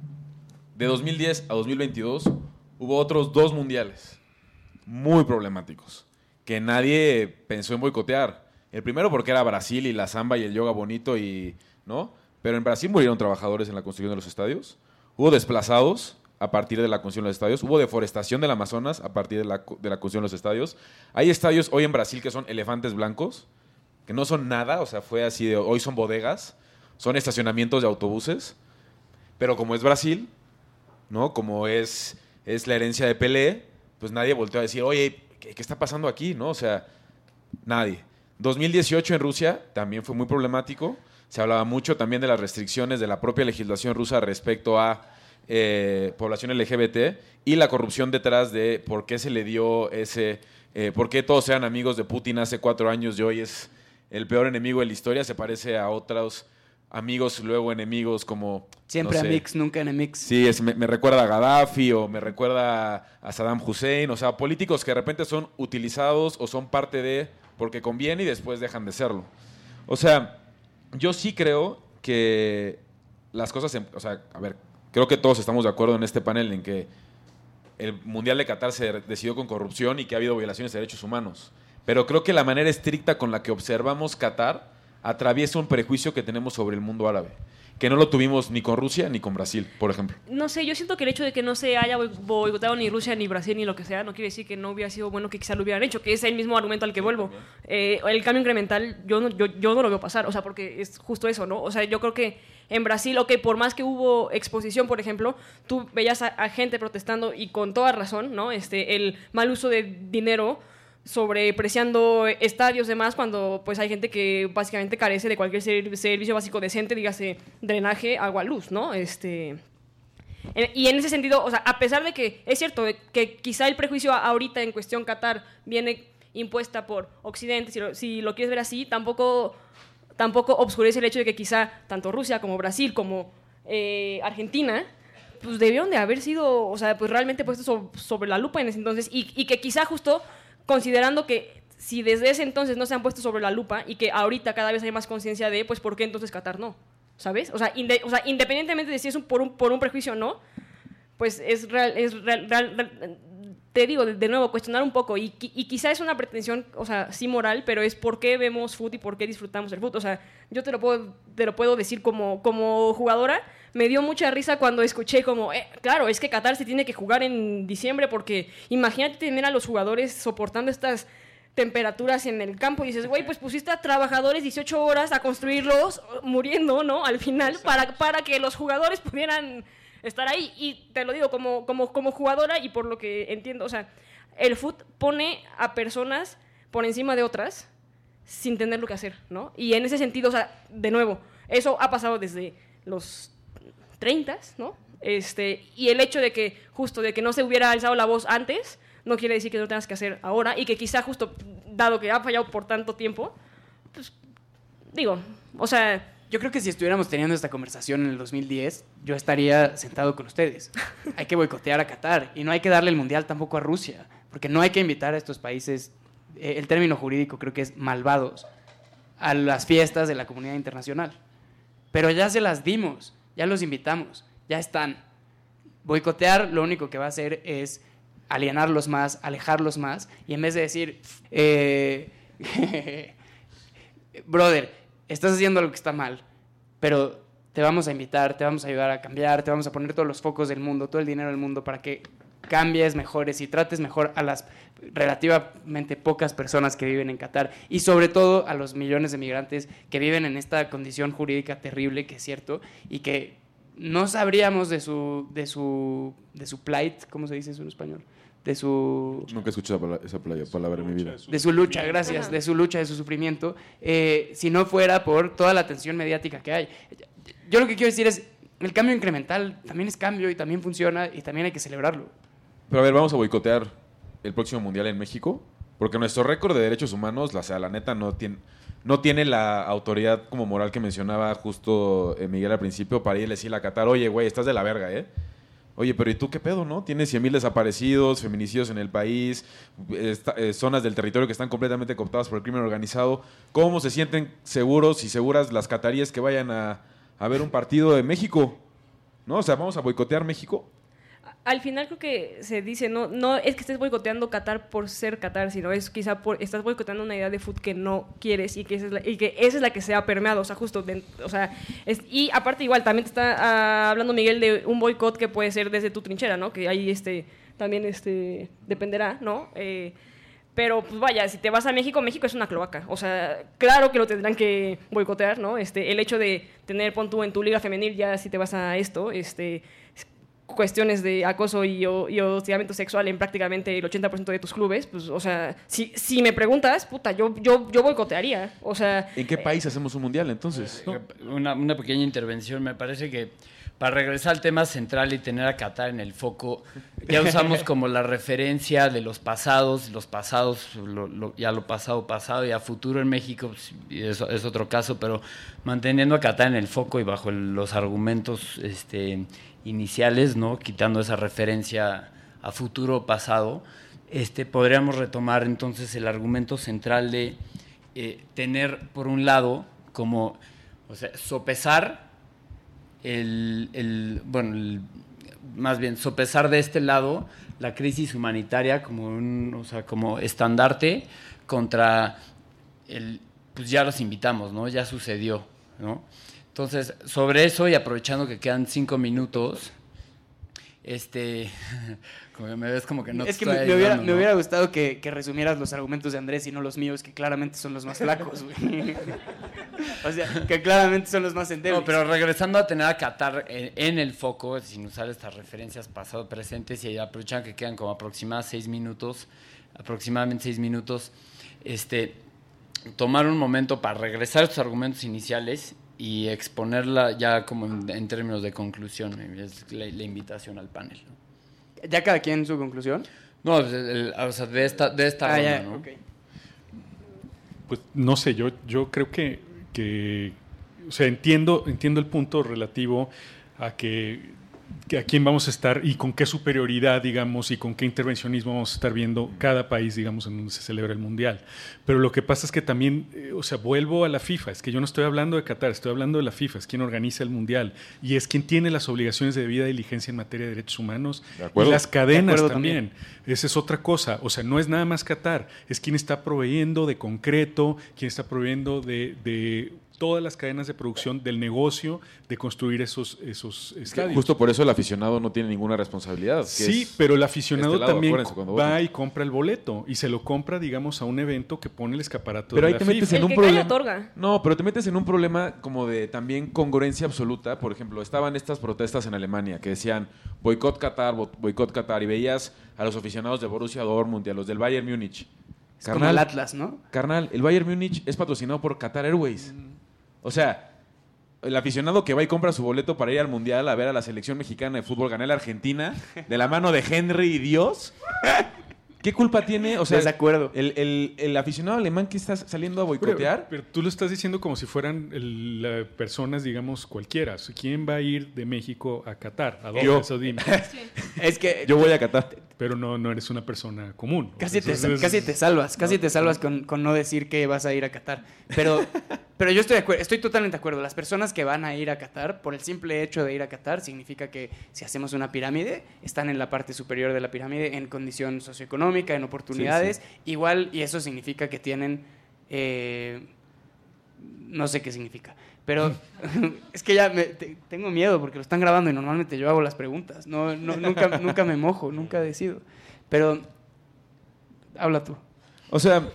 De dos mil diez a dos mil veintidós hubo otros dos mundiales muy problemáticos que nadie pensó en boicotear. El primero porque era Brasil y la samba y el yoga bonito, y ¿no? Pero en Brasil murieron trabajadores en la construcción de los estadios. Hubo desplazados a partir de la construcción de los estadios. Hubo deforestación del Amazonas a partir de la, de la construcción de los estadios. Hay estadios hoy en Brasil que son elefantes blancos, que no son nada, o sea, fue así de hoy son bodegas, son estacionamientos de autobuses, pero como es Brasil, ¿no? Como es, es la herencia de Pelé, pues nadie volteó a decir, oye, ¿qué, qué está pasando aquí? ¿No? O sea, nadie. dos mil dieciocho en Rusia también fue muy problemático. Se hablaba mucho también de las restricciones de la propia legislación rusa respecto a eh, población L G B T y la corrupción detrás de por qué se le dio ese... Eh, por qué todos eran amigos de Putin hace cuatro años y hoy es el peor enemigo de la historia. Se parece a otros amigos, luego enemigos como... Siempre no sé, amigos, nunca enemigos. Sí, es, me, me recuerda a Gaddafi o me recuerda a Saddam Hussein. O sea, políticos que de repente son utilizados o son parte de porque conviene y después dejan de serlo. O sea, yo sí creo que las cosas... O sea, a ver, creo que todos estamos de acuerdo en este panel en que el Mundial de Qatar se decidió con corrupción y que ha habido violaciones de derechos humanos. Pero creo que la manera estricta con la que observamos Qatar atraviesa un prejuicio que tenemos sobre el mundo árabe. que no lo tuvimos ni con Rusia ni con Brasil, por ejemplo. No sé, yo siento que el hecho de que no se haya boicotado ni Rusia, ni Brasil, ni lo que sea, no quiere decir que no hubiera sido bueno que quizá lo hubieran hecho, que es el mismo argumento al que vuelvo. Eh, el cambio incremental, yo no, yo, yo no lo veo pasar, o sea, porque es justo eso, ¿no? O sea, yo creo que en Brasil, ok, por más que hubo exposición, por ejemplo, tú veías a, a gente protestando, y con toda razón, ¿no? Este, el mal uso de dinero, sobrepreciando estadios y demás, cuando pues hay gente que básicamente carece de cualquier ser, servicio básico decente, dígase drenaje, agua, luz, ¿no? Este, y en ese sentido, o sea, a pesar de que es cierto que quizá el prejuicio ahorita en cuestión Qatar viene impuesta por Occidente, si lo, si lo quieres ver así, tampoco, tampoco obscurece el hecho de que quizá tanto Rusia como Brasil como eh, Argentina pues debieron de haber sido, o sea, pues realmente puestos sobre, sobre la lupa en ese entonces, y, y que quizá justo considerando que si desde ese entonces no se han puesto sobre la lupa y que ahorita cada vez hay más conciencia de, pues, ¿por qué entonces Qatar no? ¿Sabes? O sea, inde, o sea independientemente de si es un, por, un, por un prejuicio o no, pues es real, es real, real, real te digo, de, de nuevo, cuestionar un poco, y, y quizá es una pretensión, o sea, sí moral, pero es por qué vemos fútbol y por qué disfrutamos el fútbol. O sea, yo te lo puedo, te lo puedo decir como, como jugadora, me dio mucha risa cuando escuché como, eh, claro, es que Qatar se tiene que jugar en diciembre, porque imagínate tener a los jugadores soportando estas temperaturas en el campo, y dices, güey, pues pusiste a trabajadores dieciocho horas a construirlos muriendo, ¿no? Al final, para, para que los jugadores pudieran estar ahí. Y te lo digo como, como, como jugadora, y por lo que entiendo, o sea, el fútbol pone a personas por encima de otras sin tener lo que hacer, ¿no? Y en ese sentido, o sea, de nuevo, eso ha pasado desde los treinta, ¿no? Este, y el hecho de que justo de que no se hubiera alzado la voz antes no quiere decir que no lo tengas que hacer ahora, y que quizá justo dado que ha fallado por tanto tiempo, pues digo, o sea, yo creo que si estuviéramos teniendo esta conversación en el dos mil diez, yo estaría sentado con ustedes. Hay que boicotear a Qatar, y no hay que darle el mundial tampoco a Rusia, porque no hay que invitar a estos países, eh, el término jurídico creo que es malvados, a las fiestas de la comunidad internacional. Pero ya se las dimos, ya los invitamos, ya están. Boicotear lo único que va a hacer es alienarlos más, alejarlos más, y en vez de decir, eh, brother, estás haciendo algo que está mal, pero te vamos a invitar, te vamos a ayudar a cambiar, te vamos a poner todos los focos del mundo, todo el dinero del mundo para que cambies, mejores y trates mejor a las relativamente pocas personas que viven en Qatar, y sobre todo a los millones de migrantes que viven en esta condición jurídica terrible, que es cierto, y que no sabríamos de su, de su, de su plight, ¿cómo se dice eso en español? De su... Nunca he escuchado esa palabra, esa palabra, palabra en mi vida. De su lucha, gracias, de su lucha, de su sufrimiento, eh, si no fuera por toda la atención mediática que hay. Yo lo que quiero decir es, el cambio incremental también es cambio y también funciona, y también hay que celebrarlo. Pero a ver, vamos a boicotear el próximo Mundial en México, porque nuestro récord de derechos humanos, la, sea, la neta, no tiene, no tiene la autoridad como moral que mencionaba justo eh, Miguel al principio para ir a decirle a Qatar, oye, güey, estás de la verga, ¿eh? Oye, pero ¿y tú qué pedo, no? Tienes cien mil desaparecidos, feminicidios en el país, esta, eh, zonas del territorio que están completamente cooptadas por el crimen organizado. ¿Cómo se sienten seguros y seguras las cataríes que vayan a, a ver un partido de México? ¿No? O sea, ¿vamos a boicotear México? Al final creo que se dice, no, no es que estés boicoteando Qatar por ser Qatar, sino es quizá por, estás boicoteando una idea de fútbol que no quieres, y que esa es la, y que esa es la que se ha permeado, o sea, justo, de, o sea, es, y aparte igual, también te está uh, hablando Miguel de un boicot que puede ser desde tu trinchera, ¿no? Que ahí este, también este, dependerá, ¿no? Eh, pero pues vaya, si te vas a México, México es una cloaca, o sea, claro que lo tendrán que boicotear, ¿no? Este, el hecho de tener, pon tú en tu liga femenil, ya si te vas a esto, este... cuestiones de acoso y, y hostigamiento sexual en prácticamente el ochenta por ciento de tus clubes, pues, o sea, si, si me preguntas, puta, yo, yo, yo boicotearía, o sea... ¿En qué país eh, hacemos un mundial, entonces? ¿No? Una, una pequeña intervención, me parece que para regresar al tema central y tener a Qatar en el foco, ya usamos como la referencia de los pasados, los pasados, lo, lo, ya lo pasado, pasado, y a futuro en México, pues, eso es otro caso, pero manteniendo a Qatar en el foco y bajo el, los argumentos este, iniciales, ¿no? Quitando esa referencia a futuro pasado, este, podríamos retomar entonces el argumento central de eh, tener, por un lado, como, o sea, sopesar el, el bueno, el, más bien sopesar de este lado la crisis humanitaria como un, o sea, como estandarte contra el, pues ya los invitamos, ¿no? Ya sucedió, ¿no? Entonces, sobre eso y aprovechando que quedan cinco minutos, este, como que me ves como que no Es te que estoy me, me hubiera, ayudando, me ¿no? hubiera gustado que, que resumieras los argumentos de Andrés y no los míos, que claramente son los más flacos, güey. O sea, que claramente son los más endebles. No, pero regresando a tener a Qatar en, en el foco, sin usar estas referencias pasado, presentes, y aprovechando que quedan como aproximadamente seis minutos, aproximadamente seis minutos, este, tomar un momento para regresar a estos argumentos iniciales y exponerla ya como en, en términos de conclusión, es la, la invitación al panel, ¿no? ¿Ya cada quien su conclusión? No, el- el- o sea, de esta, de esta Ah, ronda, ya, ¿no? ok. Pues no sé, yo, yo creo que, que, o sea, entiendo, entiendo el punto relativo a que, que a quién vamos a estar y con qué superioridad, digamos, y con qué intervencionismo vamos a estar viendo cada país, digamos, en donde se celebra el Mundial. Pero lo que pasa es que también, eh, o sea, vuelvo a la FIFA, es que yo no estoy hablando de Qatar, estoy hablando de la FIFA, es quien organiza el Mundial y es quien tiene las obligaciones de debida diligencia en materia de derechos humanos De y acuerdo. las cadenas De acuerdo también. Esa es otra cosa, o sea, no es nada más Qatar, es quien está proveyendo de concreto, quien está proveyendo de, de todas las cadenas de producción del negocio de construir esos, esos Es que estadios. justo por eso el aficionado no tiene ninguna responsabilidad. que Sí, es- pero el aficionado este lado, también acuérdense, cuando va voten. y compra el boleto y se lo compra, digamos, a un evento que pone el escaparate Pero de ahí la te metes FIFA. en El un que cae problema. otorga. No, pero te metes en un problema como de también congruencia absoluta. Por ejemplo, estaban estas protestas en Alemania que decían boicot Qatar, bo- boicot Qatar, y veías a los aficionados de Borussia Dortmund y a los del Bayern Múnich. Es como el Atlas, ¿no? Carnal, el Bayern Múnich es patrocinado por Qatar Airways. O sea, el aficionado que va y compra su boleto para ir al Mundial a ver a la selección mexicana de fútbol ganar la Argentina de la mano de Henry y Dios. ¿Qué culpa tiene? O sea, Desacuerdo. el, el, el aficionado alemán que está saliendo a Pero, boicotear. pero tú lo estás diciendo como si fueran el- la- personas, digamos, cualquiera. ¿Quién va a ir de México a Qatar? ¿A dónde? Yo. Eso dime. Es que Yo voy a Qatar. Pero no, no eres una persona común. casi te, Entonces, casi te salvas, casi te salvas con, con no decir que vas a ir a Qatar. Pero, pero yo estoy de acuerdo, estoy totalmente de acuerdo. Las personas que van a ir a Qatar, por el simple hecho de ir a Qatar, significa que si hacemos una pirámide, están en la parte superior de la pirámide en condición socioeconómica, en oportunidades. Igual, y eso significa que tienen... eh, no sé qué significa. Pero es que ya me- te- tengo miedo porque lo están grabando y normalmente yo hago las preguntas. No, no, nunca, nunca me mojo, nunca decido. Pero habla tú. O sea,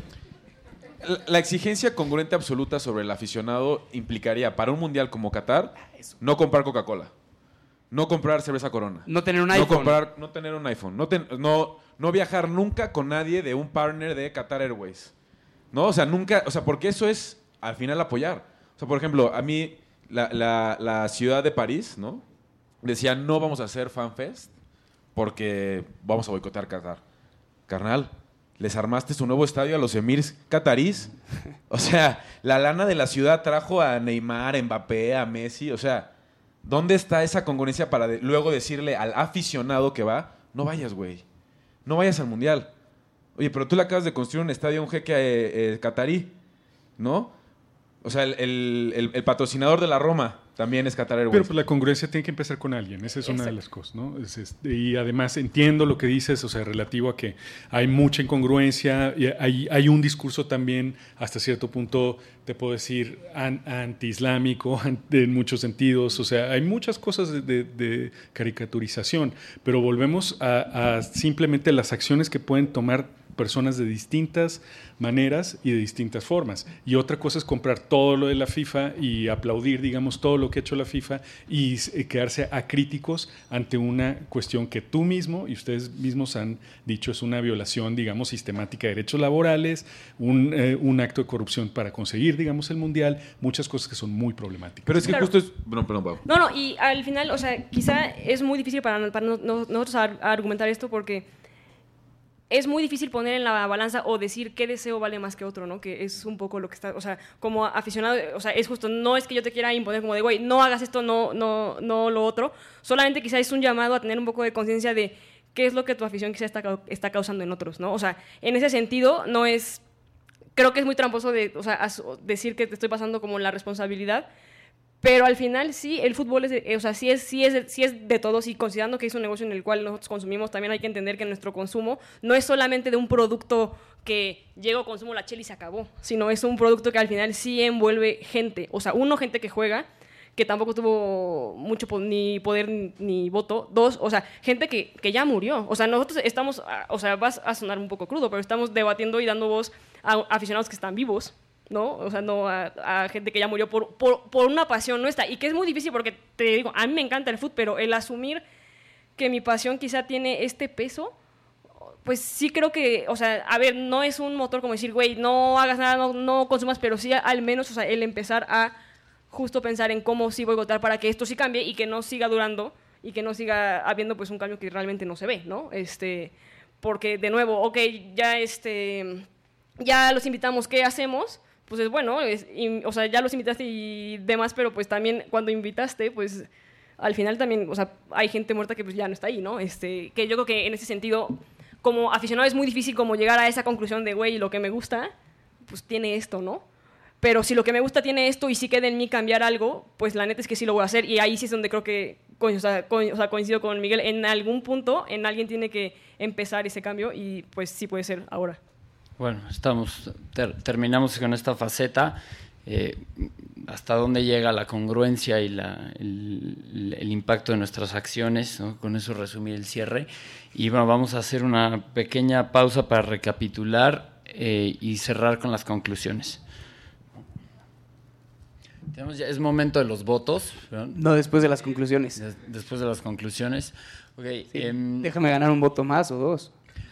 la, la exigencia congruente absoluta sobre el aficionado implicaría para un mundial como Qatar no comprar Coca-Cola, no comprar cerveza Corona, No tener un no iPhone. comprar, no tener un iPhone, no, ten- no, no viajar nunca con nadie de un partner de Qatar Airways. No, o sea, nunca, o sea, porque eso es al final apoyar. O sea, por ejemplo, a mí la, la, la ciudad de París, ¿no? Decía, no vamos a hacer FanFest porque vamos a boicotear Qatar. Carnal, les armaste su nuevo estadio a los emirs catarís. O sea, la lana de la ciudad trajo a Neymar, a Mbappé, a Messi. O sea, ¿dónde está esa congruencia para de- luego decirle al aficionado que va, no vayas, güey, no vayas al mundial? Oye, pero tú le acabas de construir un estadio a un jeque eh, eh, catarí, ¿no? O sea, el, el- el- el patrocinador de la Roma también es Qatar Airways. Pero pues, la congruencia tiene que empezar con alguien, esa es una de las cosas, ¿no? Es- es- y además entiendo lo que dices, o sea, relativo a que hay mucha incongruencia, y hay, hay un discurso también, hasta cierto punto, te puedo decir, an- anti-islámico an- en muchos sentidos, o sea, hay muchas cosas de, de- de caricaturización, pero volvemos a, a simplemente las acciones que pueden tomar personas de distintas maneras y de distintas formas. Y otra cosa es comprar todo lo de la FIFA y aplaudir, digamos, todo lo que ha hecho la FIFA y eh, quedarse acríticos ante una cuestión que tú mismo y ustedes mismos han dicho es una violación, digamos, sistemática de derechos laborales, un, eh, un acto de corrupción para conseguir, digamos, el Mundial, muchas cosas que son muy problemáticas. Pero es que Claro. justo es... Perdón, perdón, Pau. No, no, y al final, o sea, quizá es muy difícil para, para no- no- nosotros ar- argumentar esto porque es muy difícil poner en la balanza o decir qué deseo vale más que otro, ¿no? Que es un poco lo que está, o sea, como aficionado, o sea, es justo, no es que yo te quiera imponer como de, güey, no hagas esto, no, no, no lo otro, solamente quizá es un llamado a tener un poco de conciencia de qué es lo que tu afición quizá está, cau- está causando en otros, ¿no? O sea, en ese sentido, no es, creo que es muy tramposo de, o sea, as- decir que te estoy pasando como la responsabilidad, pero al final sí, el fútbol es, de, eh, o sea, sí es, sí, es de, sí es de todos y considerando que es un negocio en el cual nosotros consumimos, también hay que entender que nuestro consumo no es solamente de un producto que llego, consumo la chela y se acabó, sino es un producto que al final sí envuelve gente, o sea, uno, gente que juega, que tampoco tuvo mucho po- ni poder ni, ni voto. Dos, o sea, gente que, que ya murió. O sea, nosotros estamos, o sea, vas a sonar un poco crudo, pero estamos debatiendo y dando voz a aficionados que están vivos, ¿no? O sea, no a, a gente que ya murió por, por, por una pasión nuestra. Y que es muy difícil porque, te digo, a mí me encanta el fútbol, pero el asumir que mi pasión quizá tiene este peso, pues sí creo que, o sea, a ver, no es un motor como decir, güey, no hagas nada, no, no consumas, pero sí al menos, o sea, el empezar a justo pensar en cómo sí boicotear para que esto sí cambie y que no siga durando y que no siga habiendo pues un cambio que realmente no se ve, ¿no? Este, porque de nuevo, ok, ya este, ya los invitamos, ¿qué hacemos? Pues es bueno, es, y, o sea, ya los invitaste y demás, pero pues también cuando invitaste, pues al final también, o sea, hay gente muerta que pues ya no está ahí, ¿no? Este, que yo creo que en ese sentido, como aficionado es muy difícil como llegar a esa conclusión de, güey, lo que me gusta, pues tiene esto, ¿no? Pero si lo que me gusta tiene esto y sí queda en mí cambiar algo, pues la neta es que sí lo voy a hacer. Y ahí sí es donde creo que co- o sea, co- o sea, coincido con Miguel. En algún punto, en alguien tiene que empezar ese cambio y pues sí puede ser ahora. Bueno, estamos ter- terminamos con esta faceta. Eh, hasta dónde llega la congruencia y la, el, el impacto de nuestras acciones, ¿no? Con eso resumir el cierre. Y bueno, vamos a hacer una pequeña pausa para recapitular eh, y cerrar con las conclusiones. Tenemos ya, es momento de los votos, ¿verdad? No después de las conclusiones. Des- Después de las conclusiones. Okay, Sí, em, déjame ganar un voto más o dos.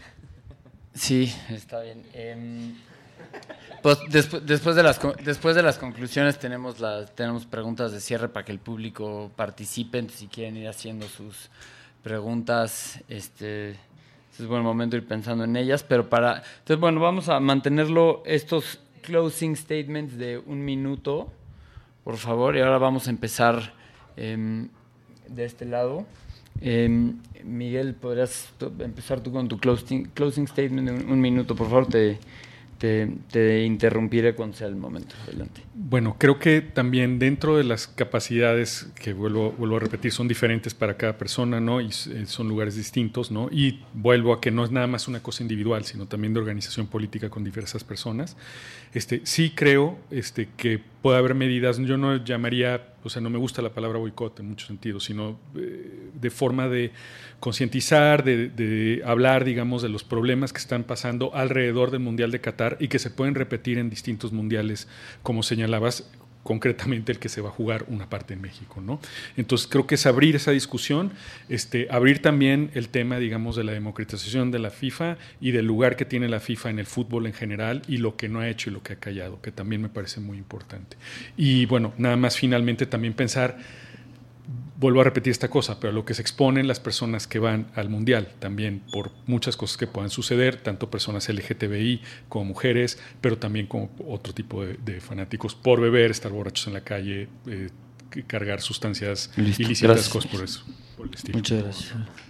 sí, está bien. Em, pues despu- después, de las, co- después de las conclusiones tenemos, las, tenemos preguntas de cierre para que el público participe. Entonces, si quieren ir haciendo sus preguntas, este, es buen momento ir pensando en ellas. Pero para, entonces, bueno, vamos a mantenerlo estos closing statements de un minuto, por favor. Y ahora vamos a empezar em, de este lado. Em, Miguel, ¿podrías tú- empezar tú con tu closing, closing statement de un, un minuto? Por favor, te, te, te interrumpiré cuando sea el momento. Adelante. Bueno, creo que también dentro de las capacidades que vuelvo, vuelvo a repetir son diferentes para cada persona, ¿no? Y eh, son lugares distintos, ¿no? Y vuelvo a que no es nada más una cosa individual, sino también de organización política con diversas personas. Este, sí creo este, que puede haber medidas, yo no llamaría, o sea, no me gusta la palabra boicot en muchos sentidos, sino eh, de forma de concientizar, de, de hablar, digamos, de los problemas que están pasando alrededor del Mundial de Qatar y que se pueden repetir en distintos mundiales, como señalabas, concretamente el que se va a jugar una parte en México, ¿no? Entonces creo que es abrir esa discusión, este, abrir también el tema, digamos, de la democratización de la FIFA y del lugar que tiene la FIFA en el fútbol en general y lo que no ha hecho y lo que ha callado, que también me parece muy importante. Y bueno, nada más finalmente también pensar, vuelvo a repetir esta cosa, pero lo que se exponen las personas que van al Mundial también por muchas cosas que puedan suceder, tanto personas L G T B I como mujeres, pero también como otro tipo de, de fanáticos por beber, estar borrachos en la calle, eh, cargar sustancias Listo, ilícitas, gracias. cosas por eso. Por el estilo. Muchas gracias.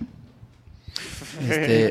Este,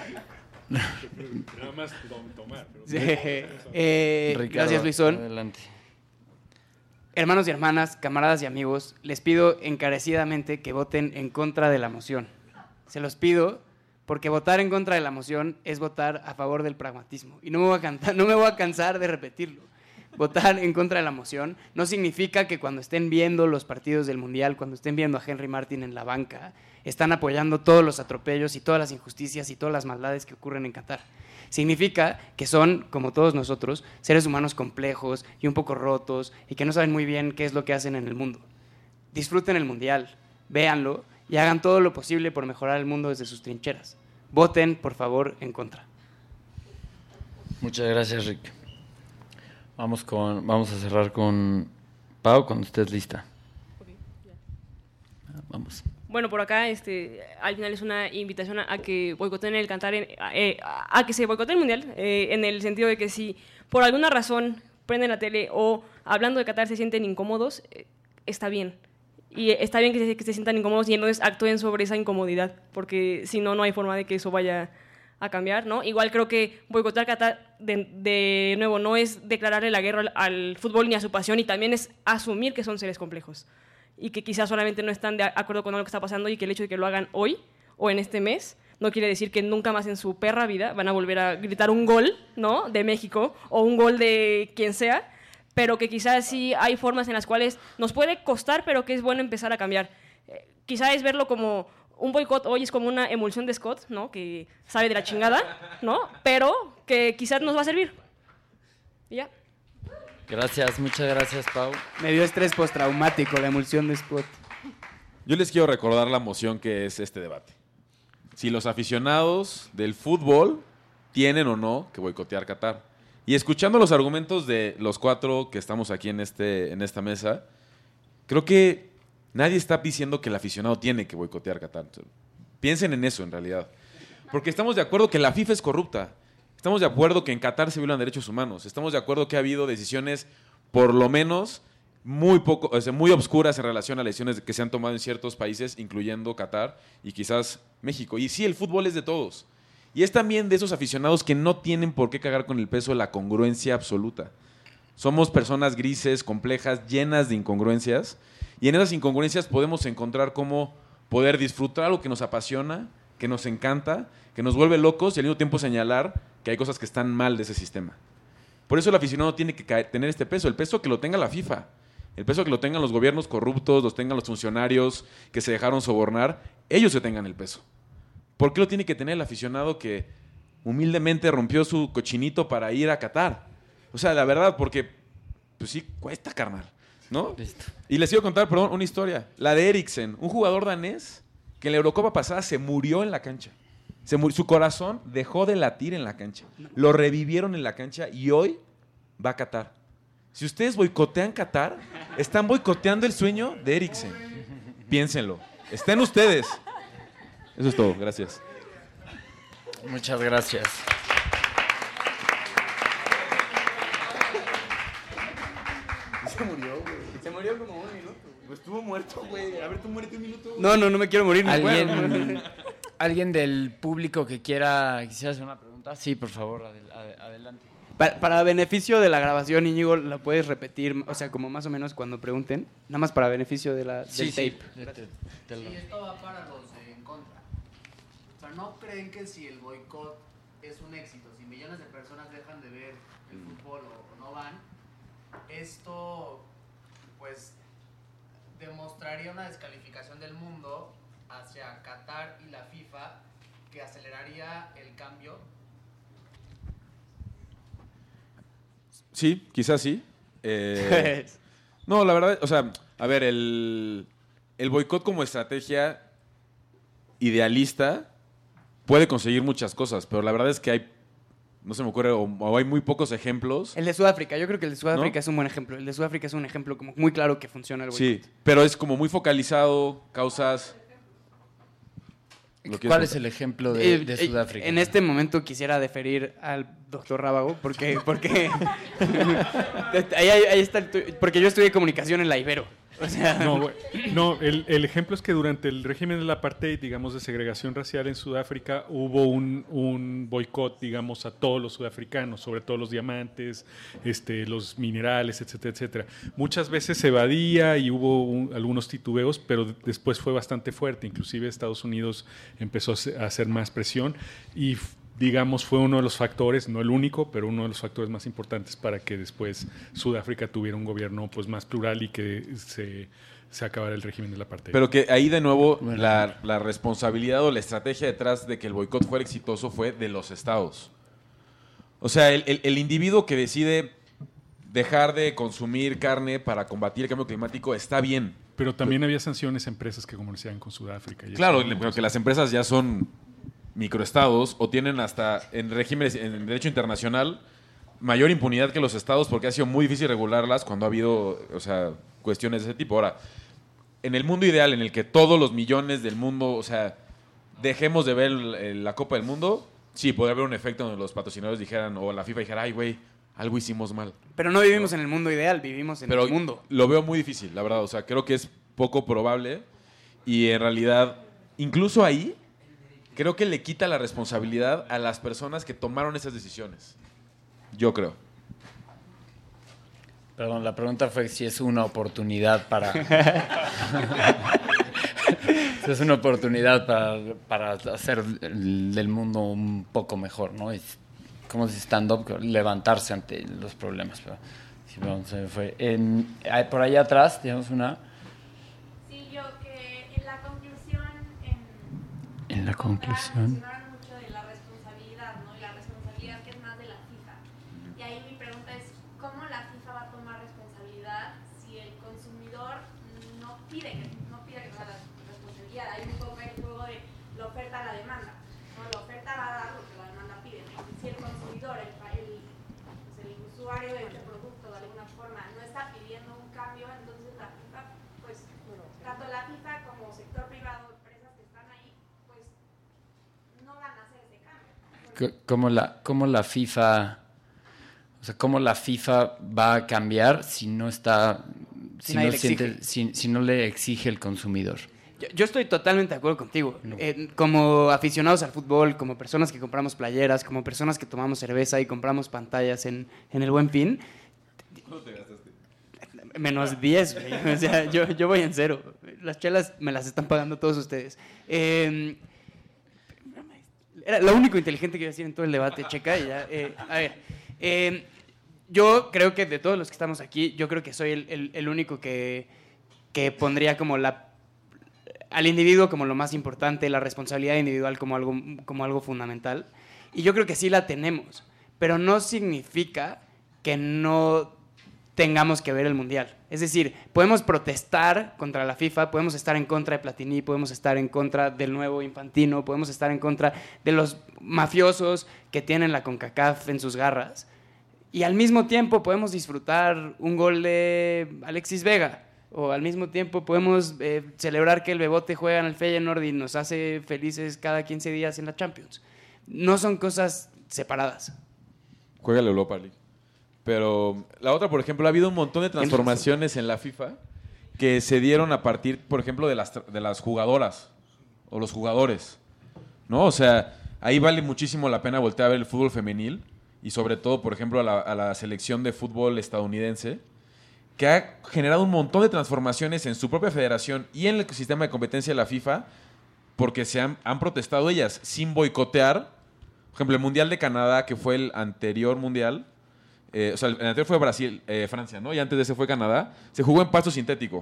Nada más tomar. Sí. Eh, Ricardo, gracias, Luisón. Adelante. Hermanos y hermanas, camaradas y amigos, les pido encarecidamente que voten en contra de la moción. Se los pido porque votar en contra de la moción es votar a favor del pragmatismo. Y no me voy a, cantar, no me voy a cansar de repetirlo. Votar en contra de la moción no significa que cuando estén viendo los partidos del Mundial, cuando estén viendo a Henry Martin en la banca, están apoyando todos los atropellos y todas las injusticias y todas las maldades que ocurren en Qatar. Significa que son, como todos nosotros, seres humanos complejos y un poco rotos y que no saben muy bien qué es lo que hacen en el mundo. Disfruten el Mundial, véanlo y hagan todo lo posible por mejorar el mundo desde sus trincheras. Voten, por favor, en contra. Muchas gracias, Rick. Vamos, con, vamos a cerrar con Pau cuando estés lista. Ok, ya. Vamos. Bueno, por acá este, al final es una invitación a, a que boicoteen el Qatar, en- eh, a, a que se boicotee el Mundial, eh, en el sentido de que si por alguna razón prenden la tele o hablando de Qatar se sienten incómodos, eh, está bien. Y está bien que se, que se sientan incómodos y entonces actúen sobre esa incomodidad, porque si no, no hay forma de que eso vaya a cambiar, ¿no? Igual creo que boicotear Qatar, de, de nuevo, no es declararle la guerra al, al fútbol ni a su pasión, y también es asumir que son seres complejos y que quizás solamente no están de acuerdo con lo que está pasando y que el hecho de que lo hagan hoy o en este mes no quiere decir que nunca más en su perra vida van a volver a gritar un gol, ¿no?, de México o un gol de quien sea, pero que quizás sí hay formas en las cuales nos puede costar, pero que es bueno empezar a cambiar. Eh, quizás es verlo como un boicot hoy es como una emulsión de Scott, ¿no? Que sabe de la chingada, ¿no? Pero que quizás nos va a servir. Y ya. Gracias, muchas gracias, Pau. Me dio estrés postraumático la emulsión de Scott. Yo les quiero recordar la emoción que es este debate. Si los aficionados del fútbol tienen o no que boicotear Qatar. Y escuchando los argumentos de los cuatro que estamos aquí en, este, en esta mesa, creo que nadie está diciendo que el aficionado tiene que boicotear Qatar. Piensen en eso, en realidad. Porque estamos de acuerdo que la FIFA es corrupta. Estamos de acuerdo que en Qatar se violan derechos humanos. Estamos de acuerdo que ha habido decisiones, por lo menos, muy poco, o sea, muy obscuras en relación a las decisiones que se han tomado en ciertos países, incluyendo Qatar y quizás México. Y sí, el fútbol es de todos. Y es también de esos aficionados que no tienen por qué cagar con el peso de la congruencia absoluta. Somos personas grises, complejas, llenas de incongruencias. Y en esas incongruencias podemos encontrar cómo poder disfrutar algo que nos apasiona, que nos encanta, que nos vuelve locos y al mismo tiempo señalar que hay cosas que están mal de ese sistema. Por eso el aficionado tiene que caer, tener este peso, el peso que lo tenga la FIFA, el peso que lo tengan los gobiernos corruptos, los tengan los funcionarios que se dejaron sobornar, ellos se tengan el peso. ¿Por qué lo tiene que tener el aficionado que humildemente rompió su cochinito para ir a Qatar? O sea, la verdad, porque pues sí cuesta, carnal, ¿no? Listo. Y les quiero contar, perdón, una historia. La de Eriksen, un jugador danés que en la Eurocopa pasada se murió en la cancha. Se murió, su corazón dejó de latir en la cancha. Lo revivieron en la cancha y hoy va a Qatar. Si ustedes boicotean Qatar, están boicoteando el sueño de Eriksen. Piénsenlo. Está en ustedes. Eso es todo. Gracias. Muchas gracias. Se murió, güey. Se murió como un minuto. Pues estuvo muerto, güey. A ver, tú muérete un minuto. No, no, no me quiero morir. No ¿Alguien, puedo. ¿Alguien del público que quiera quisiera hacer una pregunta? Sí, por favor, adel- ad- adelante. Para, para beneficio de la grabación, Íñigo, ¿la puedes repetir? O sea, como más o menos cuando pregunten. Nada más para beneficio de la, del Sí, sí. tape. Te- te- te lo- Y esto va para los de en contra. O sea, ¿no creen que si el boicot es un éxito, si millones de personas dejan de ver el fútbol o, o no van, esto pues demostraría una descalificación del mundo hacia Qatar y la FIFA que aceleraría el cambio? Sí, quizás sí. Eh, no, la verdad, o sea, a ver, el, el boicot como estrategia idealista puede conseguir muchas cosas, pero la verdad es que hay, no se me ocurre, o, o hay muy pocos ejemplos. El de Sudáfrica, yo creo que el de Sudáfrica ¿No? es un buen ejemplo. El de Sudáfrica es un ejemplo como muy claro que funciona el boicot. Sí, pero es como muy focalizado, causas... ¿Lo quieres ¿Cuál es contar? el ejemplo de, Eh, de eh, Sudáfrica? En este momento quisiera deferir al doctor Rábago porque porque ahí, ahí- ahí está el tu- porque yo estudié comunicación en la Ibero. O sea, No, güey. No, el, el ejemplo es que durante el régimen del apartheid, digamos, de segregación racial en Sudáfrica, hubo un, un boicot, digamos, a todos los sudafricanos, sobre todo los diamantes, este, los minerales, etcétera, etcétera. Muchas veces se evadía y hubo un- algunos titubeos, pero después fue bastante fuerte. Inclusive Estados Unidos empezó a hacer- a hacer más presión y f- digamos, fue uno de los factores, no el único, pero uno de los factores más importantes para que después Sudáfrica tuviera un gobierno pues más plural y que se, se acabara el régimen del apartheid. Pero que ahí de nuevo Bueno. la, la responsabilidad o la estrategia detrás de que el boicot fuera exitoso fue de los estados. O sea, el, el- el individuo que decide dejar de consumir carne para combatir el cambio climático está bien. Pero también había sanciones a empresas que comerciaban con Sudáfrica. y Claro, eso, ¿no? pero que las empresas ya son microestados o tienen hasta en regímenes, en derecho internacional, mayor impunidad que los estados porque ha sido muy difícil regularlas cuando ha habido, o sea, cuestiones de ese tipo. Ahora, en el mundo ideal en el que todos los millones del mundo, o sea, dejemos de ver el- el- la Copa del Mundo, sí, podría haber un efecto donde los patrocinadores dijeran, o la FIFA dijera, ay, güey, algo hicimos mal. pero no vivimos en el mundo ideal, vivimos en Pero el mundo. lo veo muy difícil, la verdad. O sea, creo que es poco probable y en realidad, incluso ahí, creo que le quita la responsabilidad a las personas que tomaron esas decisiones. Yo creo. Perdón, la pregunta fue si es una oportunidad para... si es una oportunidad para, para hacer el- del mundo un poco mejor, ¿no? Es como si stand-up, levantarse ante los problemas. Pero Sí, vamos, se me fue. En, por allá atrás tenemos una... Sí, yo que en la conclusión... En, en la conclusión... mencionaron mucho de la responsabilidad, ¿no? Y la responsabilidad que es más de la FIFA. Y ahí mi pregunta es, ¿cómo la FIFA va a tomar responsabilidad si el consumidor no pide que, no pide que sea la responsabilidad? Hay un poco el juego de la oferta a la demanda, ¿no? La oferta va a dar lo que la demanda pide. Si el consumidor, el, el, pues el usuario de este producto de alguna forma no está pidiendo un cambio, entonces la FIFA, pues tanto la FIFA como sector privado, empresas que están ahí, pues no van a hacer ese cambio. ¿Cómo la, cómo la FIFA, o sea, cómo la FIFA va a cambiar si no está, si, Si nadie no le siente, exige. si, si no le exige el consumidor? Yo, yo estoy totalmente de acuerdo contigo. Eh, como aficionados al fútbol, como personas que compramos playeras, como personas que tomamos cerveza y compramos pantallas en, en el Buen Fin. ¿Cuánto te gastaste? Menos diez, güey. O sea, yo, yo voy en cero. Las chelas me las están pagando todos ustedes. Eh, era lo único inteligente que iba a decir en todo el debate, checa. Y ya, eh, a ver, eh, yo creo que de todos los que estamos aquí, yo creo que soy el, el, el único que, que pondría como la al individuo como lo más importante, la responsabilidad individual como algo, como algo fundamental. Y yo creo que sí la tenemos, pero no significa que no tengamos que ver el Mundial. Es decir, podemos protestar contra la FIFA, podemos estar en contra de Platini, podemos estar en contra del nuevo Infantino, podemos estar en contra de los mafiosos que tienen la CONCACAF en sus garras. Y al mismo tiempo podemos disfrutar un gol de Alexis Vega. O al mismo tiempo podemos eh, celebrar que el Bebote juega en el Feyenoord y nos hace felices cada quince días en la Champions. No son cosas separadas. Juega la Europa League. Pero la otra, por ejemplo, ha habido un montón de transformaciones en la FIFA que se dieron a partir, por ejemplo, de las, de las jugadoras o los jugadores, ¿no? O sea, ahí vale muchísimo la pena voltear a ver el fútbol femenil y sobre todo, por ejemplo, a la, a la selección de fútbol estadounidense, que ha generado un montón de transformaciones en su propia federación y en el sistema de competencia de la FIFA porque se han, han protestado ellas sin boicotear. Por ejemplo, el Mundial de Canadá, que fue el anterior Mundial, eh, o sea, el anterior fue Brasil, eh, Francia, ¿no? Y antes de ese fue Canadá, se jugó en pasto sintético.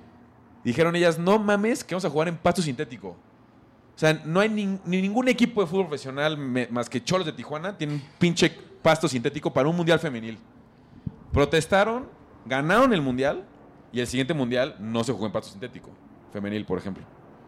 Dijeron ellas, no mames, que vamos a jugar en pasto sintético. O sea, no hay ni, ni ningún equipo de fútbol profesional me, más que Cholos de Tijuana tiene un pinche pasto sintético para un Mundial femenil. Protestaron, ganaron el Mundial y el siguiente Mundial no se jugó en pasto sintético. Femenil, por ejemplo.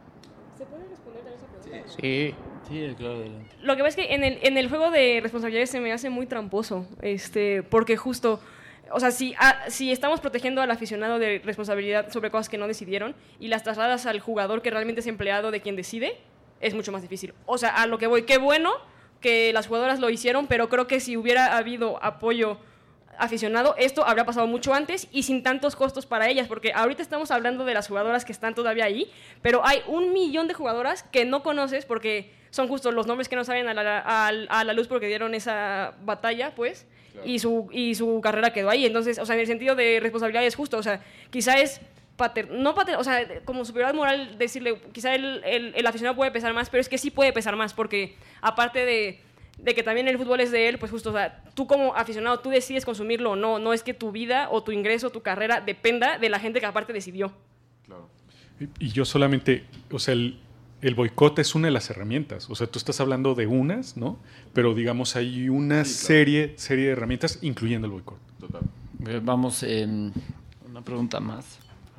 ¿Se puede responder a esa pregunta? Sí. Sí, claro, adelante. Lo que pasa es que en el, en el juego de responsabilidades se me hace muy tramposo, este, porque justo, o sea, si, ah, si estamos protegiendo al aficionado de responsabilidad sobre cosas que no decidieron y las trasladas al jugador que realmente es empleado de quien decide, es mucho más difícil. O sea, a lo que voy, qué bueno que las jugadoras lo hicieron, pero creo que si hubiera habido apoyo aficionado, esto habría pasado mucho antes y sin tantos costos para ellas, porque ahorita estamos hablando de las jugadoras que están todavía ahí, pero hay un millón de jugadoras que no conoces porque son justo los nombres que no salen a la, a, a la luz porque dieron esa batalla, pues, claro. y, su, y su carrera quedó ahí. Entonces, o sea, en el sentido de responsabilidad es justo, o sea, quizá es pater, no pater, o sea, como superioridad moral decirle, quizá el, el, el aficionado puede pesar más, pero es que sí puede pesar más porque aparte de de que también el fútbol es de él, pues justo, o sea, tú como aficionado, tú decides consumirlo o no, no es que tu vida o tu ingreso, tu carrera dependa de la gente que aparte decidió. Claro. Y, y yo solamente, o sea, el, el boicot es una de las herramientas, o sea, tú estás hablando de unas, ¿no? Pero digamos, hay una sí, claro. serie, serie de herramientas, incluyendo el boicot. Total. Vamos, eh, una pregunta más.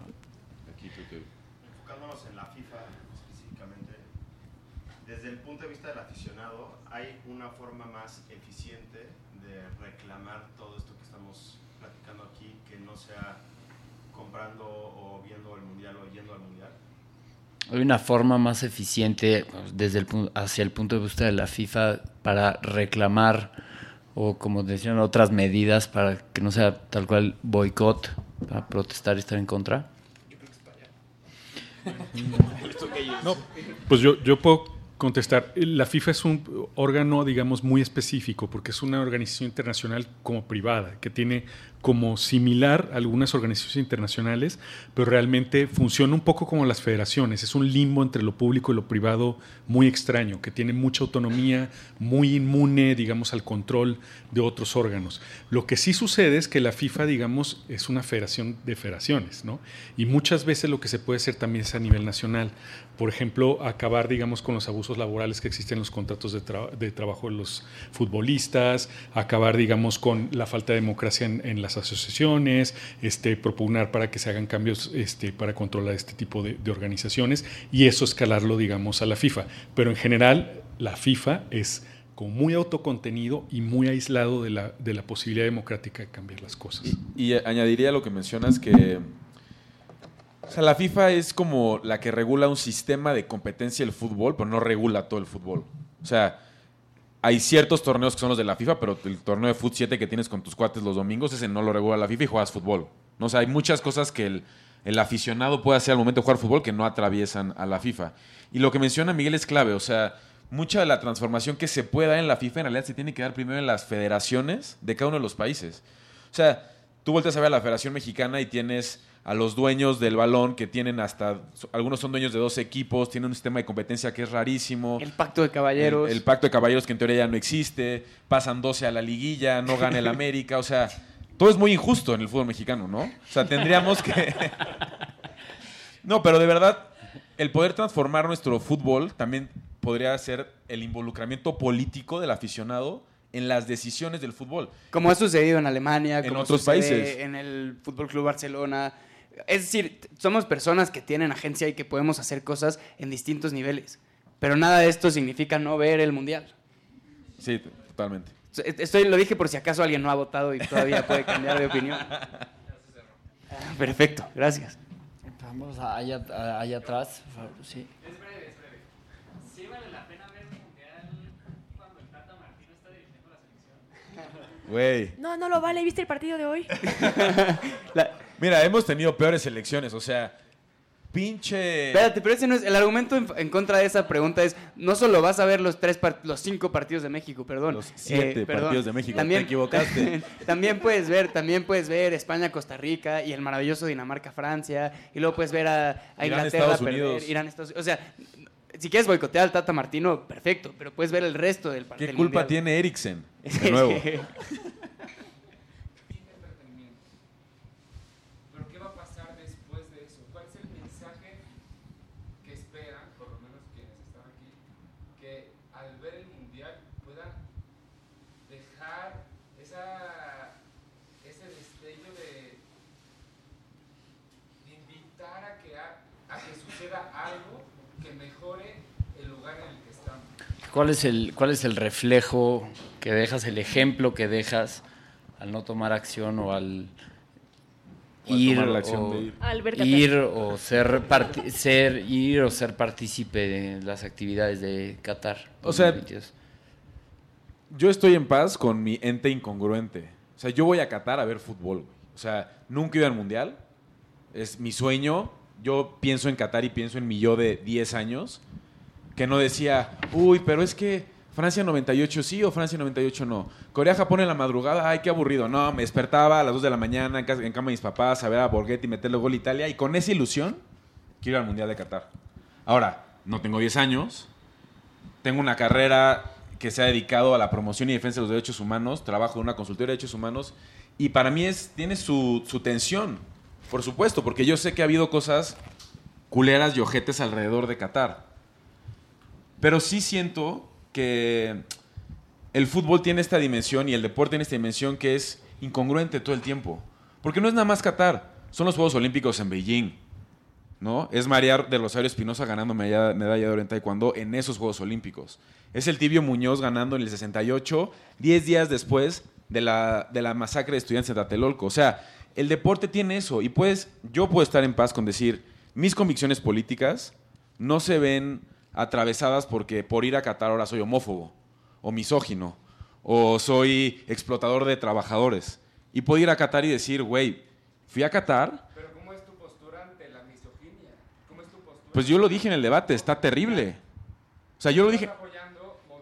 Aquí, tú, tú. Enfocándonos en la FIFA específicamente, desde el punto de vista del aficionado, ¿hay una forma más eficiente de reclamar todo esto que estamos platicando aquí, que no sea comprando o viendo el Mundial o yendo al Mundial? ¿Hay una forma más eficiente desde el, hacia el punto de vista de la FIFA para reclamar o, como decían, otras medidas para que no sea tal cual boicot, para protestar y estar en contra? Yo creo que es para allá. No, pues yo, yo puedo contestar. La FIFA es un órgano, digamos, muy específico porque es una organización internacional como privada que tiene como similar a algunas organizaciones internacionales, pero realmente funciona un poco como las federaciones. Es un limbo entre lo público y lo privado muy extraño, que tiene mucha autonomía, muy inmune, digamos, al control de otros órganos. Lo que sí sucede es que la FIFA, digamos, es una federación de federaciones, ¿no? Y muchas veces lo que se puede hacer también es a nivel nacional. Por ejemplo, acabar, digamos, con los abusos laborales que existen en los contratos de, tra- de trabajo de los futbolistas, acabar, digamos, con la falta de democracia en, en las asociaciones, este, propugnar para que se hagan cambios este, para controlar este tipo de, de organizaciones y eso escalarlo, digamos, a la FIFA. Pero en general, la FIFA es como muy autocontenido y muy aislado de la, de la posibilidad democrática de cambiar las cosas. Y, y añadiría lo que mencionas que... O sea, la FIFA es como la que regula un sistema de competencia del fútbol, pero no regula todo el fútbol. O sea, hay ciertos torneos que son los de la FIFA, pero el torneo de Fut siete que tienes con tus cuates los domingos, ese no lo regula la FIFA y juegas fútbol. ¿No? O sea, hay muchas cosas que el, el aficionado puede hacer al momento de jugar fútbol que no atraviesan a la FIFA. Y lo que menciona Miguel es clave. O sea, mucha de la transformación que se puede dar en la FIFA en realidad se tiene que dar primero en las federaciones de cada uno de los países. O sea, tú volteas a ver a la Federación Mexicana y tienes a los dueños del balón que tienen hasta, algunos son dueños de dos equipos, tienen un sistema de competencia que es rarísimo. El pacto de caballeros. El, el pacto de caballeros que en teoría ya no existe, pasan doce a la liguilla, no gana el América, o sea, todo es muy injusto en el fútbol mexicano, ¿no? O sea, tendríamos que... No, pero de verdad, el poder transformar nuestro fútbol también podría ser el involucramiento político del aficionado en las decisiones del fútbol. Como ha sucedido en Alemania, en como otros sucede países, en el Fútbol Club Barcelona. Es decir, somos personas que tienen agencia y que podemos hacer cosas en distintos niveles. Pero nada de esto significa no ver el Mundial. Sí, totalmente. Estoy, lo dije por si acaso alguien no ha votado y todavía puede cambiar de opinión. Perfecto, gracias. Vamos allá, allá atrás. Sí. Es breve, es breve. ¿Sí vale la pena ver el Mundial cuando el Tata Martino está dirigiendo la selección? Güey. No, no lo vale. ¿Viste el partido de hoy? La... Mira, hemos tenido peores selecciones, o sea, pinche... Espérate, pero ese no es... El argumento en, en contra de esa pregunta es, no solo vas a ver los tres par- los cinco partidos de México, perdón. Los siete eh, perdón. partidos de México, también, te equivocaste. también puedes ver, también puedes ver España-Costa Rica y el maravilloso Dinamarca-Francia, y luego puedes ver a, a Irán, Inglaterra Estados perder, Unidos. Irán, Estados Unidos. O sea, si quieres boicotear al Tata Martino, perfecto, pero puedes ver el resto del partido. ¿Qué culpa tiene Eriksen? De nuevo. ¿Cuál es el, cuál es el reflejo que dejas, el ejemplo que dejas al no tomar acción o al O al ir tomar la acción o, de ir. Al ver Qatar. ir o ser, parti- ser ir o ser partícipe de las actividades de Qatar? O sea, dos mil veintidós? Yo estoy en paz con mi ente incongruente. O sea, yo voy a Qatar a ver fútbol, güey. O sea, nunca he ido al Mundial. Es mi sueño. Yo pienso en Qatar y pienso en mi yo de diez años. Que no decía, uy, pero es que Francia noventa y ocho sí o Francia noventa y ocho no. Corea-Japón en la madrugada, ay, qué aburrido. No, me despertaba a las dos de la mañana en, casa, en cama de mis papás a ver a Borghetti meterle gol a Italia. Y con esa ilusión, quiero ir al Mundial de Qatar. Ahora, no tengo diez años. Tengo una carrera que se ha dedicado a la promoción y defensa de los derechos humanos. Trabajo en una consultoría de derechos humanos. Y para mí es, tiene su, su tensión, por supuesto, porque yo sé que ha habido cosas culeras y ojetes alrededor de Qatar. Pero sí siento que el fútbol tiene esta dimensión y el deporte tiene esta dimensión que es incongruente todo el tiempo. Porque no es nada más Qatar, son los Juegos Olímpicos en Beijing, ¿no? Es María de Rosario Espinosa ganando medalla, medalla de oro en taekwondo en esos Juegos Olímpicos. Es el Tibio Muñoz ganando en el sesenta y ocho, diez días después de la, de la masacre de estudiantes de Tlatelolco. O sea, el deporte tiene eso y pues yo puedo estar en paz con decir, mis convicciones políticas no se ven atravesadas porque por ir a Qatar ahora soy homófobo, o misógino, o soy explotador de trabajadores. Y puedo ir a Qatar y decir, güey, fui a Qatar. Pero ¿cómo es tu postura ante la misoginia? ¿Cómo es tu postura? Pues yo lo dije en el debate, está terrible. O sea, yo lo dije... apoyando movimientos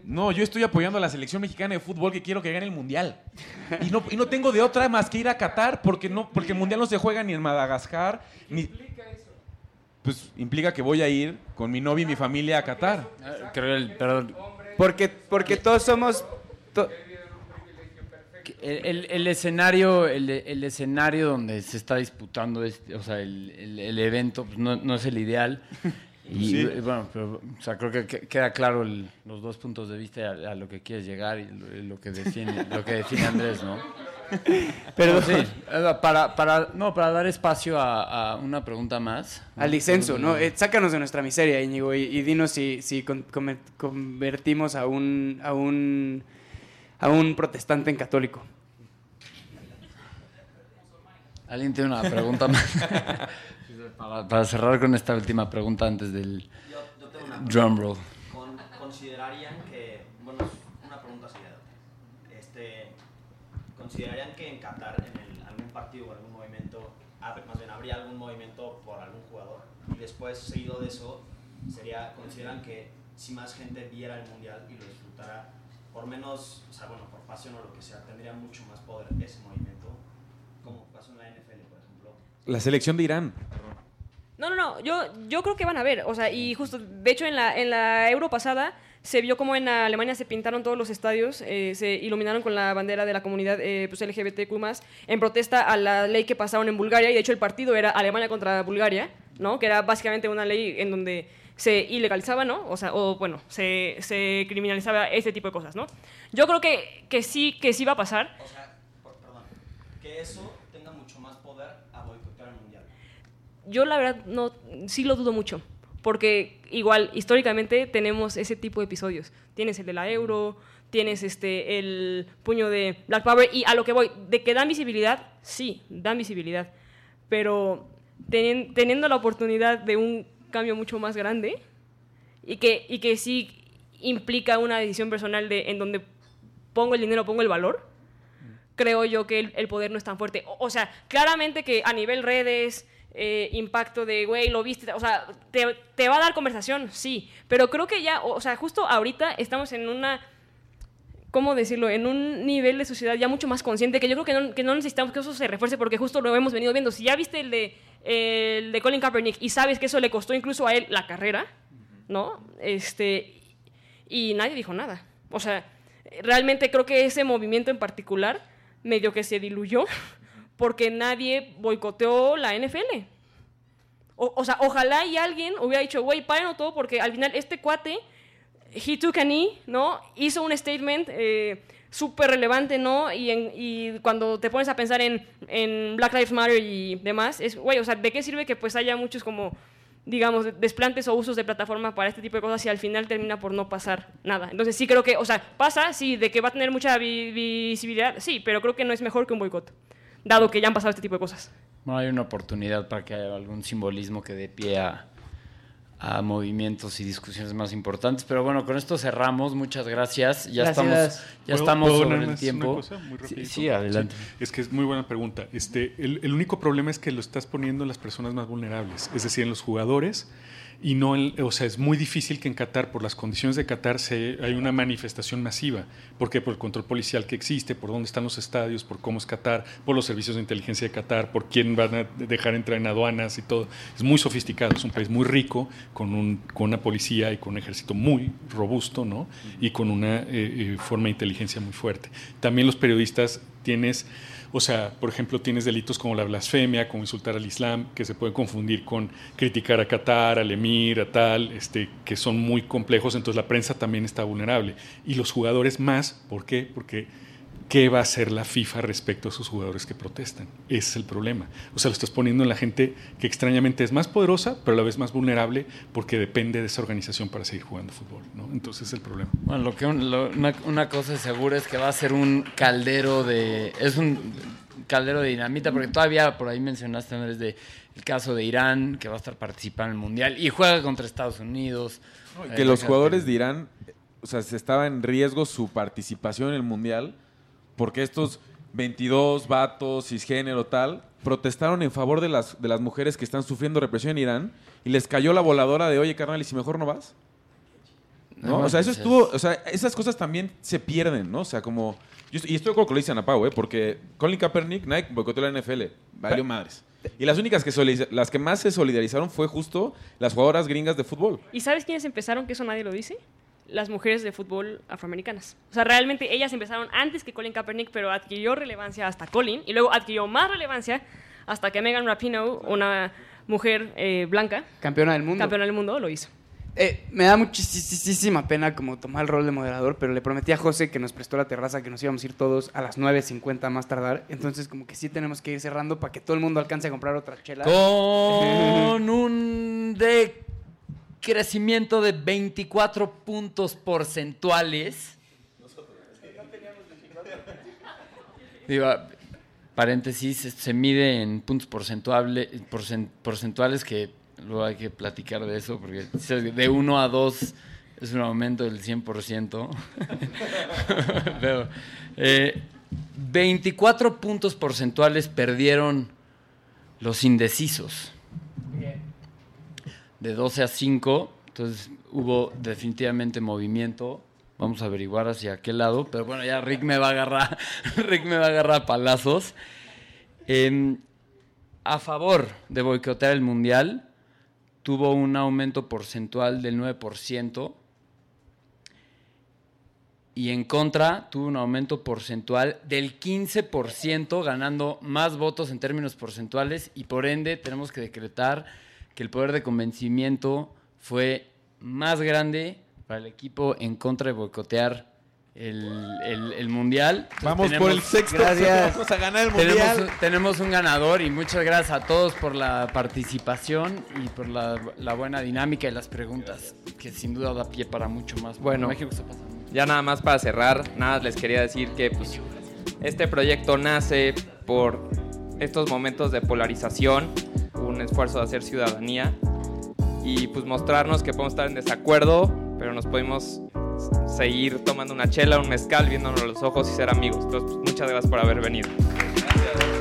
No, yo estoy apoyando a la selección mexicana de fútbol que quiero que gane el Mundial. Y no, y no tengo de otra más que ir a Qatar porque, no, porque el Mundial no se juega ni en Madagascar. Ni... ¿Qué implica eso? Pues implica que voy a ir con mi novia y mi familia a Qatar. Creo el, perdón. Porque, porque todos somos... To- El, el, el escenario el, el escenario donde se está disputando este, o sea, el, el, el evento pues no, no es el ideal. Y Sí. bueno, pero, o sea, creo que que queda claro el, los dos puntos de vista a, a lo que quieres llegar y lo, lo que define lo que define Andrés, ¿no? Pero No, sí, eh, para, para, no, para dar espacio a, a una pregunta más. al disenso, ¿no? Eh, sácanos de nuestra miseria, Íñigo, y, y dinos si, si con- come- convertimos a un, a un a un protestante en católico. ¿Alguien tiene una pregunta más? para, para cerrar con esta última pregunta antes del Yo, yo tengo una drum roll. Con- considerarían que, bueno, es una pregunta así de este, considerarían que en Qatar, en el, algún partido o algún movimiento, hab- más bien habría algún movimiento por algún jugador, y después, seguido de eso, sería, consideran que si más gente viera el Mundial y lo disfrutara, por menos, o sea, bueno, por pasión o lo que sea, tendría mucho más poder ese movimiento, como pasó en la N F L, por ejemplo. La selección de Irán. No, no, no, yo, yo creo que van a ver, o sea, y justo, de hecho en la, en la Euro pasada se vio como en Alemania se pintaron todos los estadios, eh, se iluminaron con la bandera de la comunidad eh, pues L G B T Q más, en protesta a la ley que pasaron en Bulgaria, y de hecho el partido era Alemania contra Bulgaria, ¿no? Que era básicamente una ley en donde se ilegalizaba, ¿no? O sea, o bueno, se, se criminalizaba este tipo de cosas, ¿no? Yo creo que, que sí, que sí va a pasar. O sea, por- perdón, que eso tenga mucho más poder a boicotear el Mundial. Yo la verdad no, sí lo dudo mucho, porque igual históricamente tenemos ese tipo de episodios. Tienes el de la Euro, tienes este el puño de Black Power, y a lo que voy, de que dan visibilidad, sí, dan visibilidad, pero teni- teniendo la oportunidad de un cambio mucho más grande y que, y que sí implica una decisión personal de en donde pongo el dinero, pongo el valor, creo yo que el, el poder no es tan fuerte. O, o sea, claramente que a nivel redes, eh, impacto de, güey, lo viste, o sea, te, te va a dar conversación, sí, pero creo que ya, o sea, justo ahorita estamos en una, ¿cómo decirlo?, en un nivel de sociedad ya mucho más consciente, que yo creo que no, que no necesitamos que eso se refuerce, porque justo lo hemos venido viendo. Si ya viste el de, el de Colin Kaepernick y sabes que eso le costó incluso a él la carrera, ¿no? Este, y nadie dijo nada. O sea, realmente creo que ese movimiento en particular medio que se diluyó porque nadie boicoteó la N F L. O, o sea, ojalá y alguien hubiera dicho, güey, párenlo todo, porque al final este cuate, he took a knee, ¿no? Hizo un statement eh, súper relevante, ¿no? Y, en, y cuando te pones a pensar en, en Black Lives Matter y demás, es, güey, o sea, ¿de qué sirve que pues haya muchos como, digamos, desplantes o usos de plataforma para este tipo de cosas si al final termina por no pasar nada? Entonces sí creo que, o sea, pasa, sí, de que va a tener mucha vi- visibilidad, sí, pero creo que no es mejor que un boicot, dado que ya han pasado este tipo de cosas. Bueno, hay una oportunidad para que haya algún simbolismo que dé pie a, a movimientos y discusiones más importantes. Pero bueno, con esto cerramos. Muchas gracias. Ya Gracias. estamos, ya ¿Puedo- estamos puedo sobre nada el más tiempo. una cosa? Muy Sí, rapidito. sí, adelante. Sí, es que es muy buena pregunta. Este, el, el único problema es que lo estás poniendo en las personas más vulnerables, es decir, en los jugadores. Y no, en- o sea, es muy difícil que en Qatar, por las condiciones de Qatar, se, hay una manifestación masiva. ¿Por qué? Por el control policial que existe, por dónde están los estadios, por cómo es Qatar, por los servicios de inteligencia de Qatar, por quién van a dejar entrar en aduanas y todo. Es muy sofisticado, es un país muy rico, con, un, con una policía y con un ejército muy robusto, ¿no? Y con una eh, eh, forma de inteligencia muy fuerte. También los periodistas tienes... O sea, por ejemplo, tienes delitos como la blasfemia, como insultar al Islam, que se pueden confundir con criticar a Qatar, al emir, a tal, este, que son muy complejos, entonces la prensa también está vulnerable. Y los jugadores más, ¿por qué? Porque ¿qué va a hacer la FIFA respecto a sus jugadores que protestan? Ese es el problema. O sea, lo estás poniendo en la gente que extrañamente es más poderosa, pero a la vez más vulnerable, porque depende de esa organización para seguir jugando fútbol, ¿no? Entonces es el problema. Bueno, lo que un- lo- una, una cosa segura es que va a ser un caldero de... Es un caldero de dinamita, porque todavía por ahí mencionaste, Andrés, de el caso de Irán, que va a estar participando en el Mundial, y juega contra Estados Unidos. No, y Eh, que los fíjate. jugadores de Irán, o sea, se estaba en riesgo su participación en el Mundial porque estos veintidós vatos, cisgénero, tal, protestaron en favor de las, de las mujeres que están sufriendo represión en Irán y les cayó la voladora de, oye, carnal, ¿y si mejor no vas? ¿no? O sea, eso estuvo, o sea, esas cosas también se pierden, ¿no? O sea, como yo, y estoy de acuerdo con lo que dice Ana Pau, ¿eh? Porque Colin Kaepernick, Nike boicoteó la N F L, valió madres. Y las únicas que solidariz- las que más se solidarizaron fue justo las jugadoras gringas de fútbol. ¿Y sabes quiénes empezaron? Que eso nadie lo dice. Las mujeres de fútbol afroamericanas. O sea, realmente ellas empezaron antes que Colin Kaepernick, pero adquirió relevancia hasta Colin, y luego adquirió más relevancia hasta que Megan Rapinoe, una mujer eh, blanca, Campeona del mundo. campeona del mundo, lo hizo. Eh, me da muchísima pena como tomar el rol de moderador, pero le prometí a José que nos prestó la terraza que nos íbamos a ir todos a las nueve cincuenta más tardar. Entonces como que sí tenemos que ir cerrando para que todo el mundo alcance a comprar otra chela. Con un decrecimiento de veinticuatro puntos porcentuales. Digo, paréntesis, se mide en puntos porcentuales, porcent- porcentuales que luego hay que platicar de eso, porque de uno a dos es un aumento del cien por ciento. Pero, eh, veinticuatro puntos porcentuales perdieron los indecisos. De doce a cinco, entonces hubo definitivamente movimiento. Vamos a averiguar hacia qué lado, pero bueno, ya Rick me va a agarrar, Rick me va a agarrar a palazos. Eh, a favor de boicotear el Mundial, tuvo un aumento porcentual del nueve por ciento. Y en contra, tuvo un aumento porcentual del quince por ciento, ganando más votos en términos porcentuales. Y por ende, tenemos que decretar que el poder de convencimiento fue más grande para el equipo en contra de boicotear el, el, el Mundial. Entonces, Vamos tenemos, por el sexto, gracias. vamos a ganar el tenemos, Mundial. tenemos un ganador y muchas gracias a todos por la participación y por la, la buena dinámica y las preguntas, que sin duda da pie para mucho más. Bueno. En México está pasando. Ya nada más para cerrar, nada les quería decir que pues, este proyecto nace por estos momentos de polarización, un esfuerzo de hacer ciudadanía y pues mostrarnos que podemos estar en desacuerdo, pero nos podemos seguir tomando una chela, un mezcal, viéndonos a los ojos y ser amigos. Entonces, pues, muchas gracias por haber venido. Gracias.